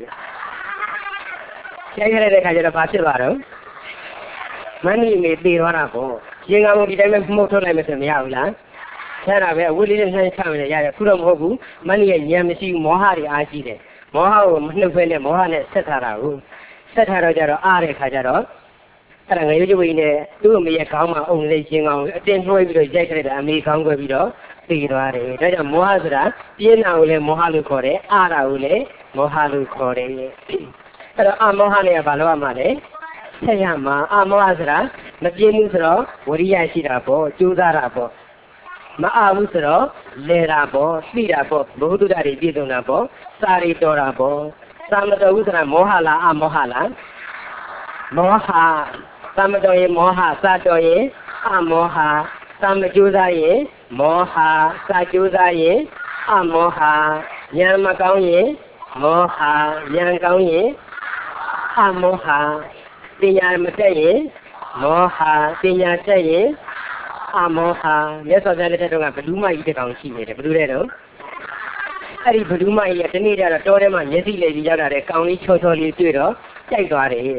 ရိုက်ထည့်လိုက်တဲ့ခါကျတော့ဘာဖြစ်သွားတော့မန်းကြီးမေပြေးသွားတာပေါ့ရင်ကောင်ကိုဒီတိုင်းပဲမှုတ်ထုတ်လိုက်မှဆိုမရဘူးလားအဲ့ဒါပဲအဝတ်လေးနဲ့နှိုင်းချမယ်ရတယ်ခုတော့မဟုတ်ဘူးမန်းကြီးရဲ့ဉာဏ်မရှိဘူးမောဟတွေအားရှိတယ်မောဟကိုမနှုတ်ဖဲနဲ့မောဟနဲ့ဆက်ထားတာကိုဆက်ထားတော့ကြတော့အားတဲ့ခါကျတော့အဲ့ဒါငရုတ်ကျွေးနဲ့သူ့အမေရဲ့ခေါင်းမှာအုံလေးချင်းကောင်အတင်းနှွှဲပြီးတော့ရိုက်ခဲ့တဲ့အမေခေါင်းကွယ်ပြီးတော့သိသွားတယ်ဒါကြောင့်မောဟဆိုတာပြင်းတာကိုလည်းမောဟလို့ခေါ်တယ်အားတာကိုလည်းမောဟလို့ခေါ်တယ်အဲ့တော့အမောဟနဲ့ကဘာလို့ရမှာလဲဆက်ရမှာအမောဟဆိုတာမပြင်းဘူးဆိုတော့ဝရိယရှိတာပေါ့ကြိုးစားတာပေါ့မအားဘူးဆိုတော့လဲတာပေါ့သိတာပေါ့ဘုဒ္ဓတာတွေပြည့်စုံတာပေါ့စာရီတော်တာပေါ့သာမတော်ဘူးဆိုတာမောဟလားအမောဟလားမောဟသာမတော်ရင်မောဟစာတော်ရင်အမောဟသာမကြိုးစားရင်မောဟစာကြိုးစားရင်အမောဟဉာဏ်မကောင်းရင်မောဟဉာဏ်ကောင်းရင်အမောဟပညာမတက်ရင်မောဟပညာတက်ရင်အမောဟမြတ်စွာဘုရားလက်ထက်ကဘလူးမကြီးတစ်ကောင်ရှိနေတယ်ဘလူးတဲ့တော့အဲ့ဒီဘလူးမကြီးကဒီနေ့ကျတော့တောထဲမှာမျက်စိလေးကြီးရောက်လာတဲ့ကောင်လေးချောချောလေးတွေ့တော့ကြိုက်သွားတယ်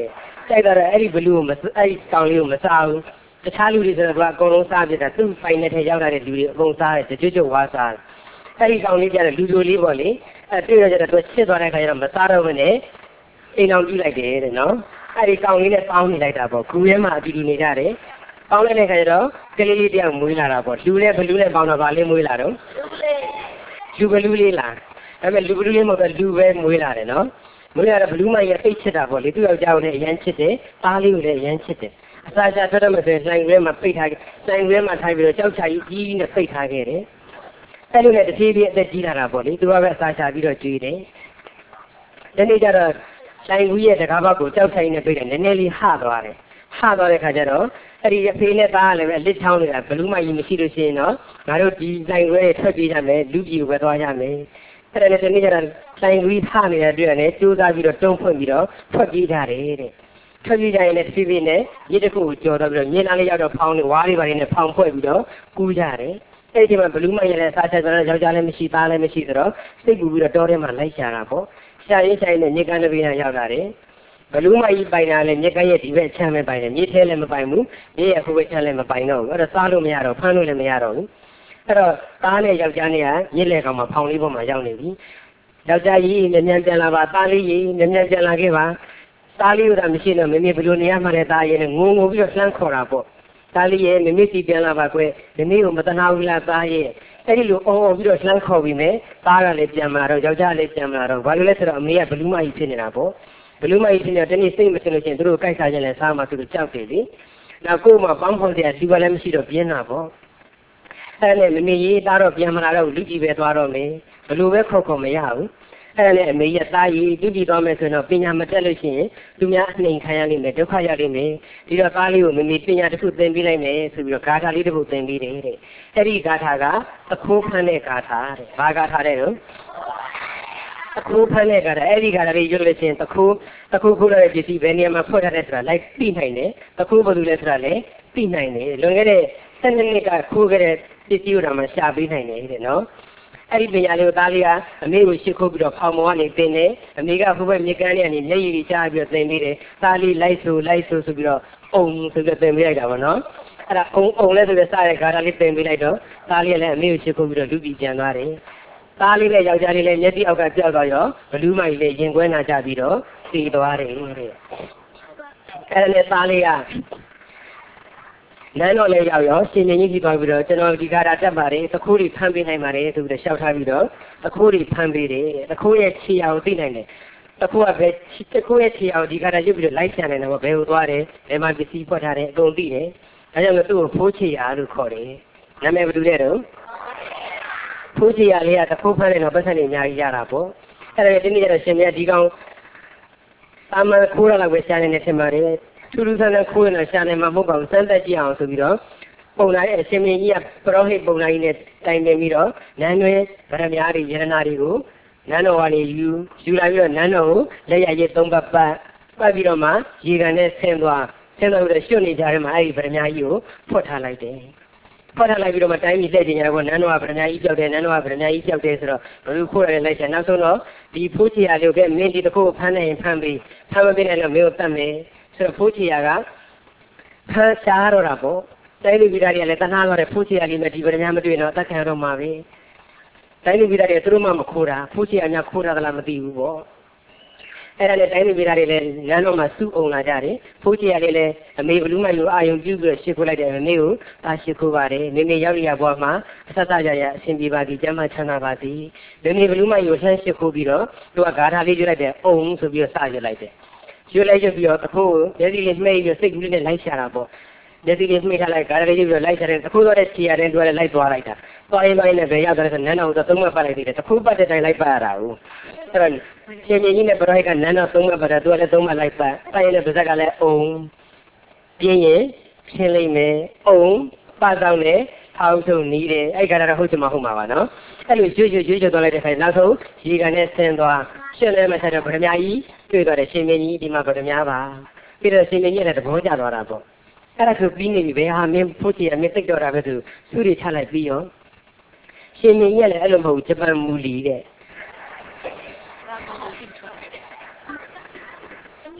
ကြိုက်တော့အဲ့ဒီဘလူးကိုမအဲ့ဒီတောင်လေးကိုမစားဘူးတခြားလူတွေဆိုတော့ကအကုန်လုံးစားပြတာသူ့ပိုင်နဲ့ထဲရောက်လာတဲ့လူတွေအကုန်စားတယ်ကြွကြွဝါစားတယ်အဲ့ဒီကောင်လေးကြတဲ့လူချိုလေးပေါ့လေအဲ့တွေ့ရကြတော့သူချစ်သွားတဲ့ခါကျတော့မစားတော့ဘူးနဲ့အိမ်အောင်ကြည့်လိုက်တယ်တဲ့နော်အဲ့ဒီကောင်လေးနဲ့ပေါင်းနေလိုက်တာပေါ့ကူထဲမှာအတူတူနေကြတယ်ပေါင်းလိုက်တဲ့ခါကျတော့ကလေးလေးတယောက်မွေးလာတာပေါ့လူနဲ့ဘလူးနဲ့ပေါင်းတော့ဗာလေးမွေးလာတော့လူဘလူးလေးလားအဲ့မဲ့လူဘလူးလေးမဟုတ်တော့လူပဲမွေးလာတယ်နော်မွေးလာတော့ဘလူးမကြီးအိတ်ချစ်တာပေါ့လေသူ့ယောက်ျားကိုလည်းအရန်ချစ်တယ်သားလေးကိုလည်းအရန်ချစ်တယ်အစာချထွက်တော့မှဆိုရင်ဆိုင်ခွဲမှာပိတ်ထားဆိုင်ခွဲမှာထားပြီးတော့ကြောက်ချကြီးကြီးနဲ့ပိတ်ထားခဲ့တယ်အဲ့လိုနဲ့တဖြည်းဖြည်းအသက်ကြီးလာတာပေါ့လေသူကပဲအစာချပြီးတော့ကျွေးတယ်ဒီနေ့ကျတော့ဆိုင်ခွေးရဲ့တကားဘောက်ကိုကြောက်ချကြီးနဲ့ပိတ်တယ်နည်းနည်းလေးဟသွားတယ်ဟသွားတဲ့ခါကျတော့အဲ့ဒီအဖေနဲ့သားကလည်းပဲအလစ်ချောင်းနေတာဘလူးမကြီးမရှိလို့ရှိရင်တော့ငါတို့ဒီဆိုင်ခွဲထွက်ပြေးကြမယ်လူကြီးကိုပဲသွားရမယ်အဲ့ဒါနဲ့ဒီနေ့ကျတော့ဆိုင်ခွေးဟနေတဲ့တွေ့ရတယ်ကြိုးစားပြီးတော့တုံးဖွင့်ပြီးတော့ထွက်ပြေးကြတယ်တဲ့ထွက်ပြေးကြရင်လည်းတဖြည်းဖြည်းနဲ့ရေတစ်ခုကိုကြော်တော့ပြီးတော့မြေနာလေးရောက်တော့ဖောင်းနေဝါးလေးပါလေးနဲ့ဖောင်းဖွဲ့ပြီးတော့ကူးကြတယ်အဲ့ဒီမှာဘလူးမကြီးလည်းစားချက်ဆိုတော့ယောက်ျားလည်းမရှိသားလည်းမရှိဆိုတော့စိတ်ပူပြီးတော့တောထဲမှာလိုက်ရှာတာပေါ့ရှာရင်းရှာရင်းနဲ့မြေကမ်းတစ်ပေးနဲ့ရောက်လာတယ်ဘလူးမကြီးပိုင်တာလည်းမြေကမ်းရဲ့ဒီဘက်ချမ်းပဲပိုင်တယ်မြေထဲလည်းမပိုင်ဘူးမြေရဲ့အခုဘက်ချမ်းလည်းမပိုင်တော့ဘူးအဲ့တော့စားလို့မရတော့ဖမ်းလို့လည်းမရတော့ဘူးအဲ့တော့သားနဲ့ယောက်ျားနဲ့ကမြစ်လေကောင်မှာဖောင်းလေးပေါ်မှာရောက်နေပြီယောက်ျားကြီးမြန်မြန်ပြန်လာပါသားလေးကြီးမြန်မြန်ပြန်လာခဲ့ပါသားလေးကမရှိတော့မမေဘယ်လိုနေရမှလဲသားရဲ့ငုံငုံပြီးတော့လှမ်းခေါ်တာပေါ့သားလေးရဲ့မမေစီပြန်လာပါကွယ်မမေကိုမတနာဘူးလားသားရဲ့အဲ့ဒီလိုအော်အော်ပြီးတော့လှမ်းခေါ်ပြီးမယ်သားကလည်းပြန်လာတော့ယောက်ျားလည်းပြန်လာတော့ဘာလို့လဲဆိုတော့အမေကဘလူးမကြီးဖြစ်နေတာပေါ့ဘလူးမကြီးဖြစ်နေတော့တနေ့စိတ်မစင်လို့ချင်းသူတို့ကိုက်စားခြင်းလဲစားမှသူတို့ကြောက်တယ်လေနောက်ကို့မှာပေါင်းဖော်တဲ့လူကလည်းမရှိတော့ပြင်းတာပေါ့အဲ့နဲ့မမေကြီးသားတော့ပြန်မလာတော့လူကြီးပဲသွားတော့မယ်ဘလူးပဲခေါ်ခေါ်မရဘူးအဲ့ဒါနဲ့အမေရသားကြီးလူကြီးသွားမယ်ဆိုတော့ပညာမတက်လို့ရှိရင်သူများအနှိမ်ခံရလိမ့်မယ်ဒုက္ခရလိမ့်မယ်ဒီတော့သားလေးကိုမမေပညာတစ်ခုသင်ပေးလိုက်မယ်ဆိုပြီးတော့ဂါထာလေးတစ်ခုသင်ပေးတယ်တဲ့အဲ့ဒီဂါထာကသခိုးဖမ်းတဲ့ဂါထာတဲ့ဘာဂါထာတဲ့တော့သခိုးဖမ်းတဲ့ဂါထာအဲ့ဒီဂါထာလေးရွတ်လို့ရှိရင်သခိုးသခိုးခိုးတဲ့ပစ္စည်းဘယ်နေရာမှာဖွက်ထားတဲ့ဆိုတာလိုက်သိနိုင်တယ်သခိုးဘယ်လိုလဲဆိုတာလည်းသိနိုင်တယ်လွန်ခဲ့တဲ့ဆယ်နှစ်ကခိုးခဲ့တဲ့ပစ္စည်းကိုတော့မှရှာပေးနိုင်တယ်တဲ့နော်အဲ့ဒီပညာလေးကိုသားလေးကအမေကိုရှစ်ခုပြီးတော့ဖောင်မောကနေသင်တယ်အမေကဟိုဘက်မြေကမ်းလေးကနေမျက်ရည်ကြီးချပြီးတော့သင်ပေးတယ်သားလေးလိုက်ဆိုလိုက်ဆိုဆိုပြီးတော့အုံဆိုပြီးတော့သင်ပေးလိုက်တာပေါ့နော်အဲ့ဒါအုံအုံလဲဆိုပြီးစတဲ့ဂါထာလေးသင်ပေးလိုက်တော့သားလေးကလည်းအမေကိုရှစ်ခုပြီးတော့လူပြီးပြန်သွားတယ်သားလေးနဲ့ယောက်ျားလေးလည်းမျက်စိအောက်ကပြောက်သွားရောဘလူးမကြီးလည်းရင်ခွဲနာကြပြီးတော့သိသွားတယ်တဲ့အဲ့ဒါနဲ့သားလေးကနန်းတော်လေးရောက်ရောရှင်နေကြီးကြီးသွားပြီးတော့ကျွန်တော်ဒီကာတာတက်ပါတယ်သခိုးတွေဖမ်းပေးနိုင်ပါတယ်ဆိုပြီးတော့ရှောက်ထားပြီးတော့သခိုးတွေဖမ်းပေးတယ်သခိုးရဲ့ခြေရာကိုသိနိုင်တယ်သခိုးကပဲသခိုးရဲ့ခြေရာကိုဒီကာတာရွတ်ပြီးတော့လိုက်ချန်နိုင်တယ်ပေါ့ဘယ်ကိုသွားတယ်ဘယ်မှာပစ္စည်းဖွက်ထားတယ်အကုန်သိတယ်ဒါကြောင့်သူ့ကိုဖိုးခြေရာလို့ခေါ်တယ်နာမည်ဘယ်လိုလဲတော့ဖိုးခြေရာလေးကသခိုးဖမ်းတယ်တော့ပတ်စံနေအများကြီးရတာပေါ့အဲ့ဒါဒီနေ့ကျတော့ရှင်မဒီကောင်တာမန်ခိုးရလောက်ပဲရှာနေနေထင်ပါတယ်ထူးထူးဆန်းဆန်းခိုးနေတာရှာနေမှာမဟုတ်ပါဘူးစမ်းသက်ကြည့်အောင်ဆိုပြီးတော့ပုံလာရဲ့အရှင်မင်းကြီးကပရောဟိတ်ပုံလာကြီးနဲ့တိုင်ပင်ပြီးတော့နန်းတွင်ဗရမ ्या တွေယရနာတွေကိုနန်းတော်ကနေယူယူလာပြီးတော့နန်းတော်ကိုလက်ရရည်သုံးပတ်ပတ်ပတ်ပြီးတော့မှရေကန်နဲ့ဆင်းသွားဆင်းသွားပြီးတော့ရွှတ်နေကြတယ်မှာအဲ့ဒီဗရမ ्या ကြီးကိုဖွက်ထားလိုက်တယ်ဖွက်ထားလိုက်ပြီးတော့မှတိုင်းပြည်လက်ကျင်ရတော့နန်းတော်ကဗရမ ्या ကြီးပြောက်တယ်နန်းတော်ကဗရမ ्या ကြီးပြောက်တယ်ဆိုတော့ဘယ်လိုခိုးရလဲလိုက်ချင်နောက်ဆုံးတော့ဒီဖိုးချီရလေးကမင်းဒီတစ်ခုကိုဖမ်းနိုင်ရင်ဖမ်းပြီးဖမ်းမပေးနိုင်တော့မင်းကိုတတ်မယ်ဆိုတော့ဖိုးချီရကဖမ်းရှားတော့တာပေါ့တိုင်းလူပြည်သားတွေကလည်းတနာသွားတယ်ဖိုးချီရလေးနဲ့ဒီဗရမ ्या မတွေ့တော့တတ်ခံရတော့မှာပဲတိုင်းလူပြည်သားတွေသူတို့မှမခိုးတာဖိုးချီရများခိုးတာလားမသိဘူးပေါ့အဲ့ဒါနဲ့တိုင်းလူပြည်သားတွေလည်းလမ်းတော်မှာစုအုံလာကြတယ်ဖိုးချီရလေးလည်းအမေဘလူးမယူအာယုံပြုပြီးတော့ရှစ်ခိုးလိုက်တယ်အမေကိုတာရှစ်ခိုးပါတယ်မိမိရောက်ရဘွားမှာအဆက်ဆက်ရရအဆင်ပြေပါသည်ကျမ်းမချမ်းသာပါသည်မိမိဘလူးမယူဆန်းရှစ်ခိုးပြီးတော့သူကဂါထာလေးရွတ်လိုက်တယ်အုံဆိုပြီးတော့စရွတ်လိုက်တယ်ရွတ်လိုက်ရွတ်ပြီးတော့တခိုးမျက်စိလေးမှိတ်ပြီးစိတ်ကူးလေးနဲ့လိုက်ရှာတာပေါ့မျက်စိလေးမှိတ်ထားလိုက်ဂါထာလေးရွတ်ပြီးတော့လိုက်ရှာတယ်တခိုးတော့တဲ့ခြေရတဲ့သူကလည်းလိုက်သွားလိုက်တာသွားရင်သွားရင်လည်းဘယ်ရောက်တယ်ဆိုနန်းတော်ကသုံးမှတ်ပတ်လိုက်သေးတယ်တခိုးပတ်တဲ့တိုင်းလိုက်ပတ်ရတာဟုတ်အဲ့တော့ရှင်ကြီးနဲ့ပရောဟိတ်ကနန်းတော်သုံးမှတ်ပတ်တာသူကလည်းသုံးမှတ်လိုက်ပတ်ပတ်ရင်လည်းဗဇက်ကလည်းအုံပြင်းရင်ရှင်းလိုက်မယ်အုံပတ်ဆောင်တယ်ထောက်ထုံနီးတယ်အဲ့ဂါထာတော့ဟုတ်ချင်မှဟုတ်မှာပါနော်အဲ့လိုရွှွှွှွှွှွှသွားလိုက်တဲ့ခါနောက်ဆုံးရေကန်နဲ့ဆင်းသွားရှင်းလဲမှဆက်တော့ဗရမ ्या ကြီးတွေ့သွားတယ်ရှင်မင်းကြီးဒီမှာဗရမ ्या ပါပြီးတော့ရှင်မင်းကြီးလည်းသဘောကျသွားတာပေါ့အဲ့ဒါဆိုပြီးနေပြီဘယ်ဟာမင်းဖို့ချီအမင်းသိတော့တာပဲသူသူတွေချလိုက်ပြီးရောရှင်မင်းကြီးလည်းအဲ့လိုမဟုတ်ဂျပန်မူလီတဲ့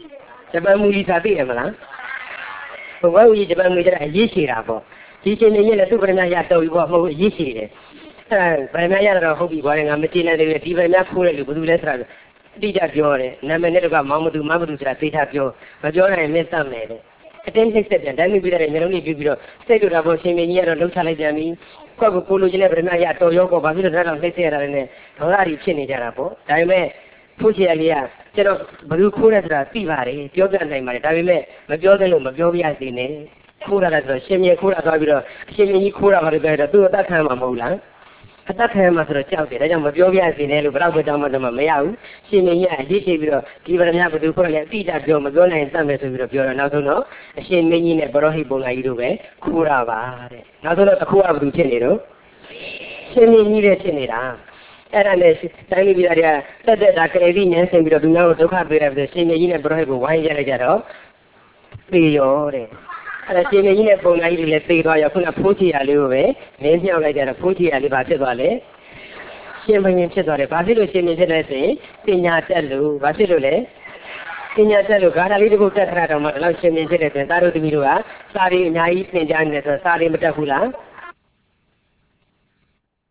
ဂျပန်မူကြီးသာသိတယ်မလားဘုရားဦးကြီးဂျပန်မူကြီးကအရေးရှိတာပေါ့ဒီရှင်နေရင်လည်းသူ့ဗရမရတော်ပြီပေါ့မဟုတ်အရေးရှိတယ်အဲဗရမရတော့ဟုတ်ပြီကွာငါမကြည့်နိုင်သေးဘူးဒီဗရမခိုးတယ်လို့ဘယ်သူလဲဆိုတာအတိအကျပြောတယ်နာမည်နဲ့တော့ကမောင်မသူမမသူဆိုတာသိချပြောမပြောနိုင်မင်းတတ်မယ်တဲ့အတင်းနှိမ့်ဆက်ပြန်တိုင်းပြီးတဲ့မျိုးလုံးလေးပြီးပြီးတော့စိတ်တို့တာပေါ့ရှင်မင်းကြီးကတော့လှုပ်ချလိုက်ပြန်ပြီကိုယ့်ကိုကိုလိုချင်တဲ့ဗရမရတော်ရောပေါ့ဘာဖြစ်လို့ဒါတော့နှိမ့်ဆက်ရတာလဲနဲ့ဒေါသကြီးဖြစ်နေကြတာပေါ့ဒါပေမဲ့ဖို့ချရလေးကကျွန်တော်ဘယ်သူခိုးတယ်ဆိုတာသိပါတယ်ပြောပြနိုင်ပါတယ်ဒါပေမဲ့မပြောသင့်လို့မပြောပြရသေးနဲ့ခိုးရတာဆိုတော့ရှင်မြေခိုးတာသွားပြီးတော့ရှင်မြေကြီးခိုးတာဘာလို့ပြောတော့သူ့အသက်ခံမှာမဟုတ်လားအသက်ခံမှာဆိုတော့ကြောက်တယ်ဒါကြောင့်မပြောပြရသေးနဲ့လို့ဘယ်တော့မှတောင်းမှတော့မရဘူးရှင်မြေကြီးကအရေးရှိပြီးတော့ဒီဗရမဘယ်သူခိုးလဲအတိအကျပြောမပြောနိုင်တတ်မယ်ဆိုပြီးတော့ပြောတော့နောက်ဆုံးတော့အရှင်မင်းကြီးနဲ့ဘရောဟိပုံလာကြီးတို့ပဲခိုးတာပါတဲ့နောက်ဆုံးတော့တခိုးကဘယ်သူဖြစ်နေတော့ရှင်မြေကြီးလည်းဖြစ်နေတာအဲ့ဒါနဲ့တိုင်းပြည်တွေကတက်တက်တာကလေးကြီးညှင်းဆင်ပြီးတော့သူများကိုဒုက္ခပေးတယ်ဆိုရှင်မြေကြီးနဲ့ဘရောဟိကိုဝိုင်းရလိုက်ကြတော့ပြေရောတဲ့အဲ့ဒါရှင်မြေကြီးနဲ့ပုံလာကြီးတွေလည်းသိသွားရောခုနဖိုးချီရလေးကိုပဲနင်းမြောက်လိုက်ကြတော့ဖိုးချီရလေးဘာဖြစ်သွားလဲရှင်ဘုရင်ဖြစ်သွားတယ်ဘာဖြစ်လို့ရှင်မြေဖြစ်လဲဆိုရင်ပညာတက်လို့ဘာဖြစ်လို့လဲပညာတက်လို့ဂါထာလေးတစ်ခုတက်ခါတော့မှဒီလောက်ရှင်မြေဖြစ်တဲ့ဆိုရင်သားတို့သမီးတို့ကစာရီအများကြီးသင်ကြားနေတယ်ဆိုတော့စာရီမတက်ဘူးလား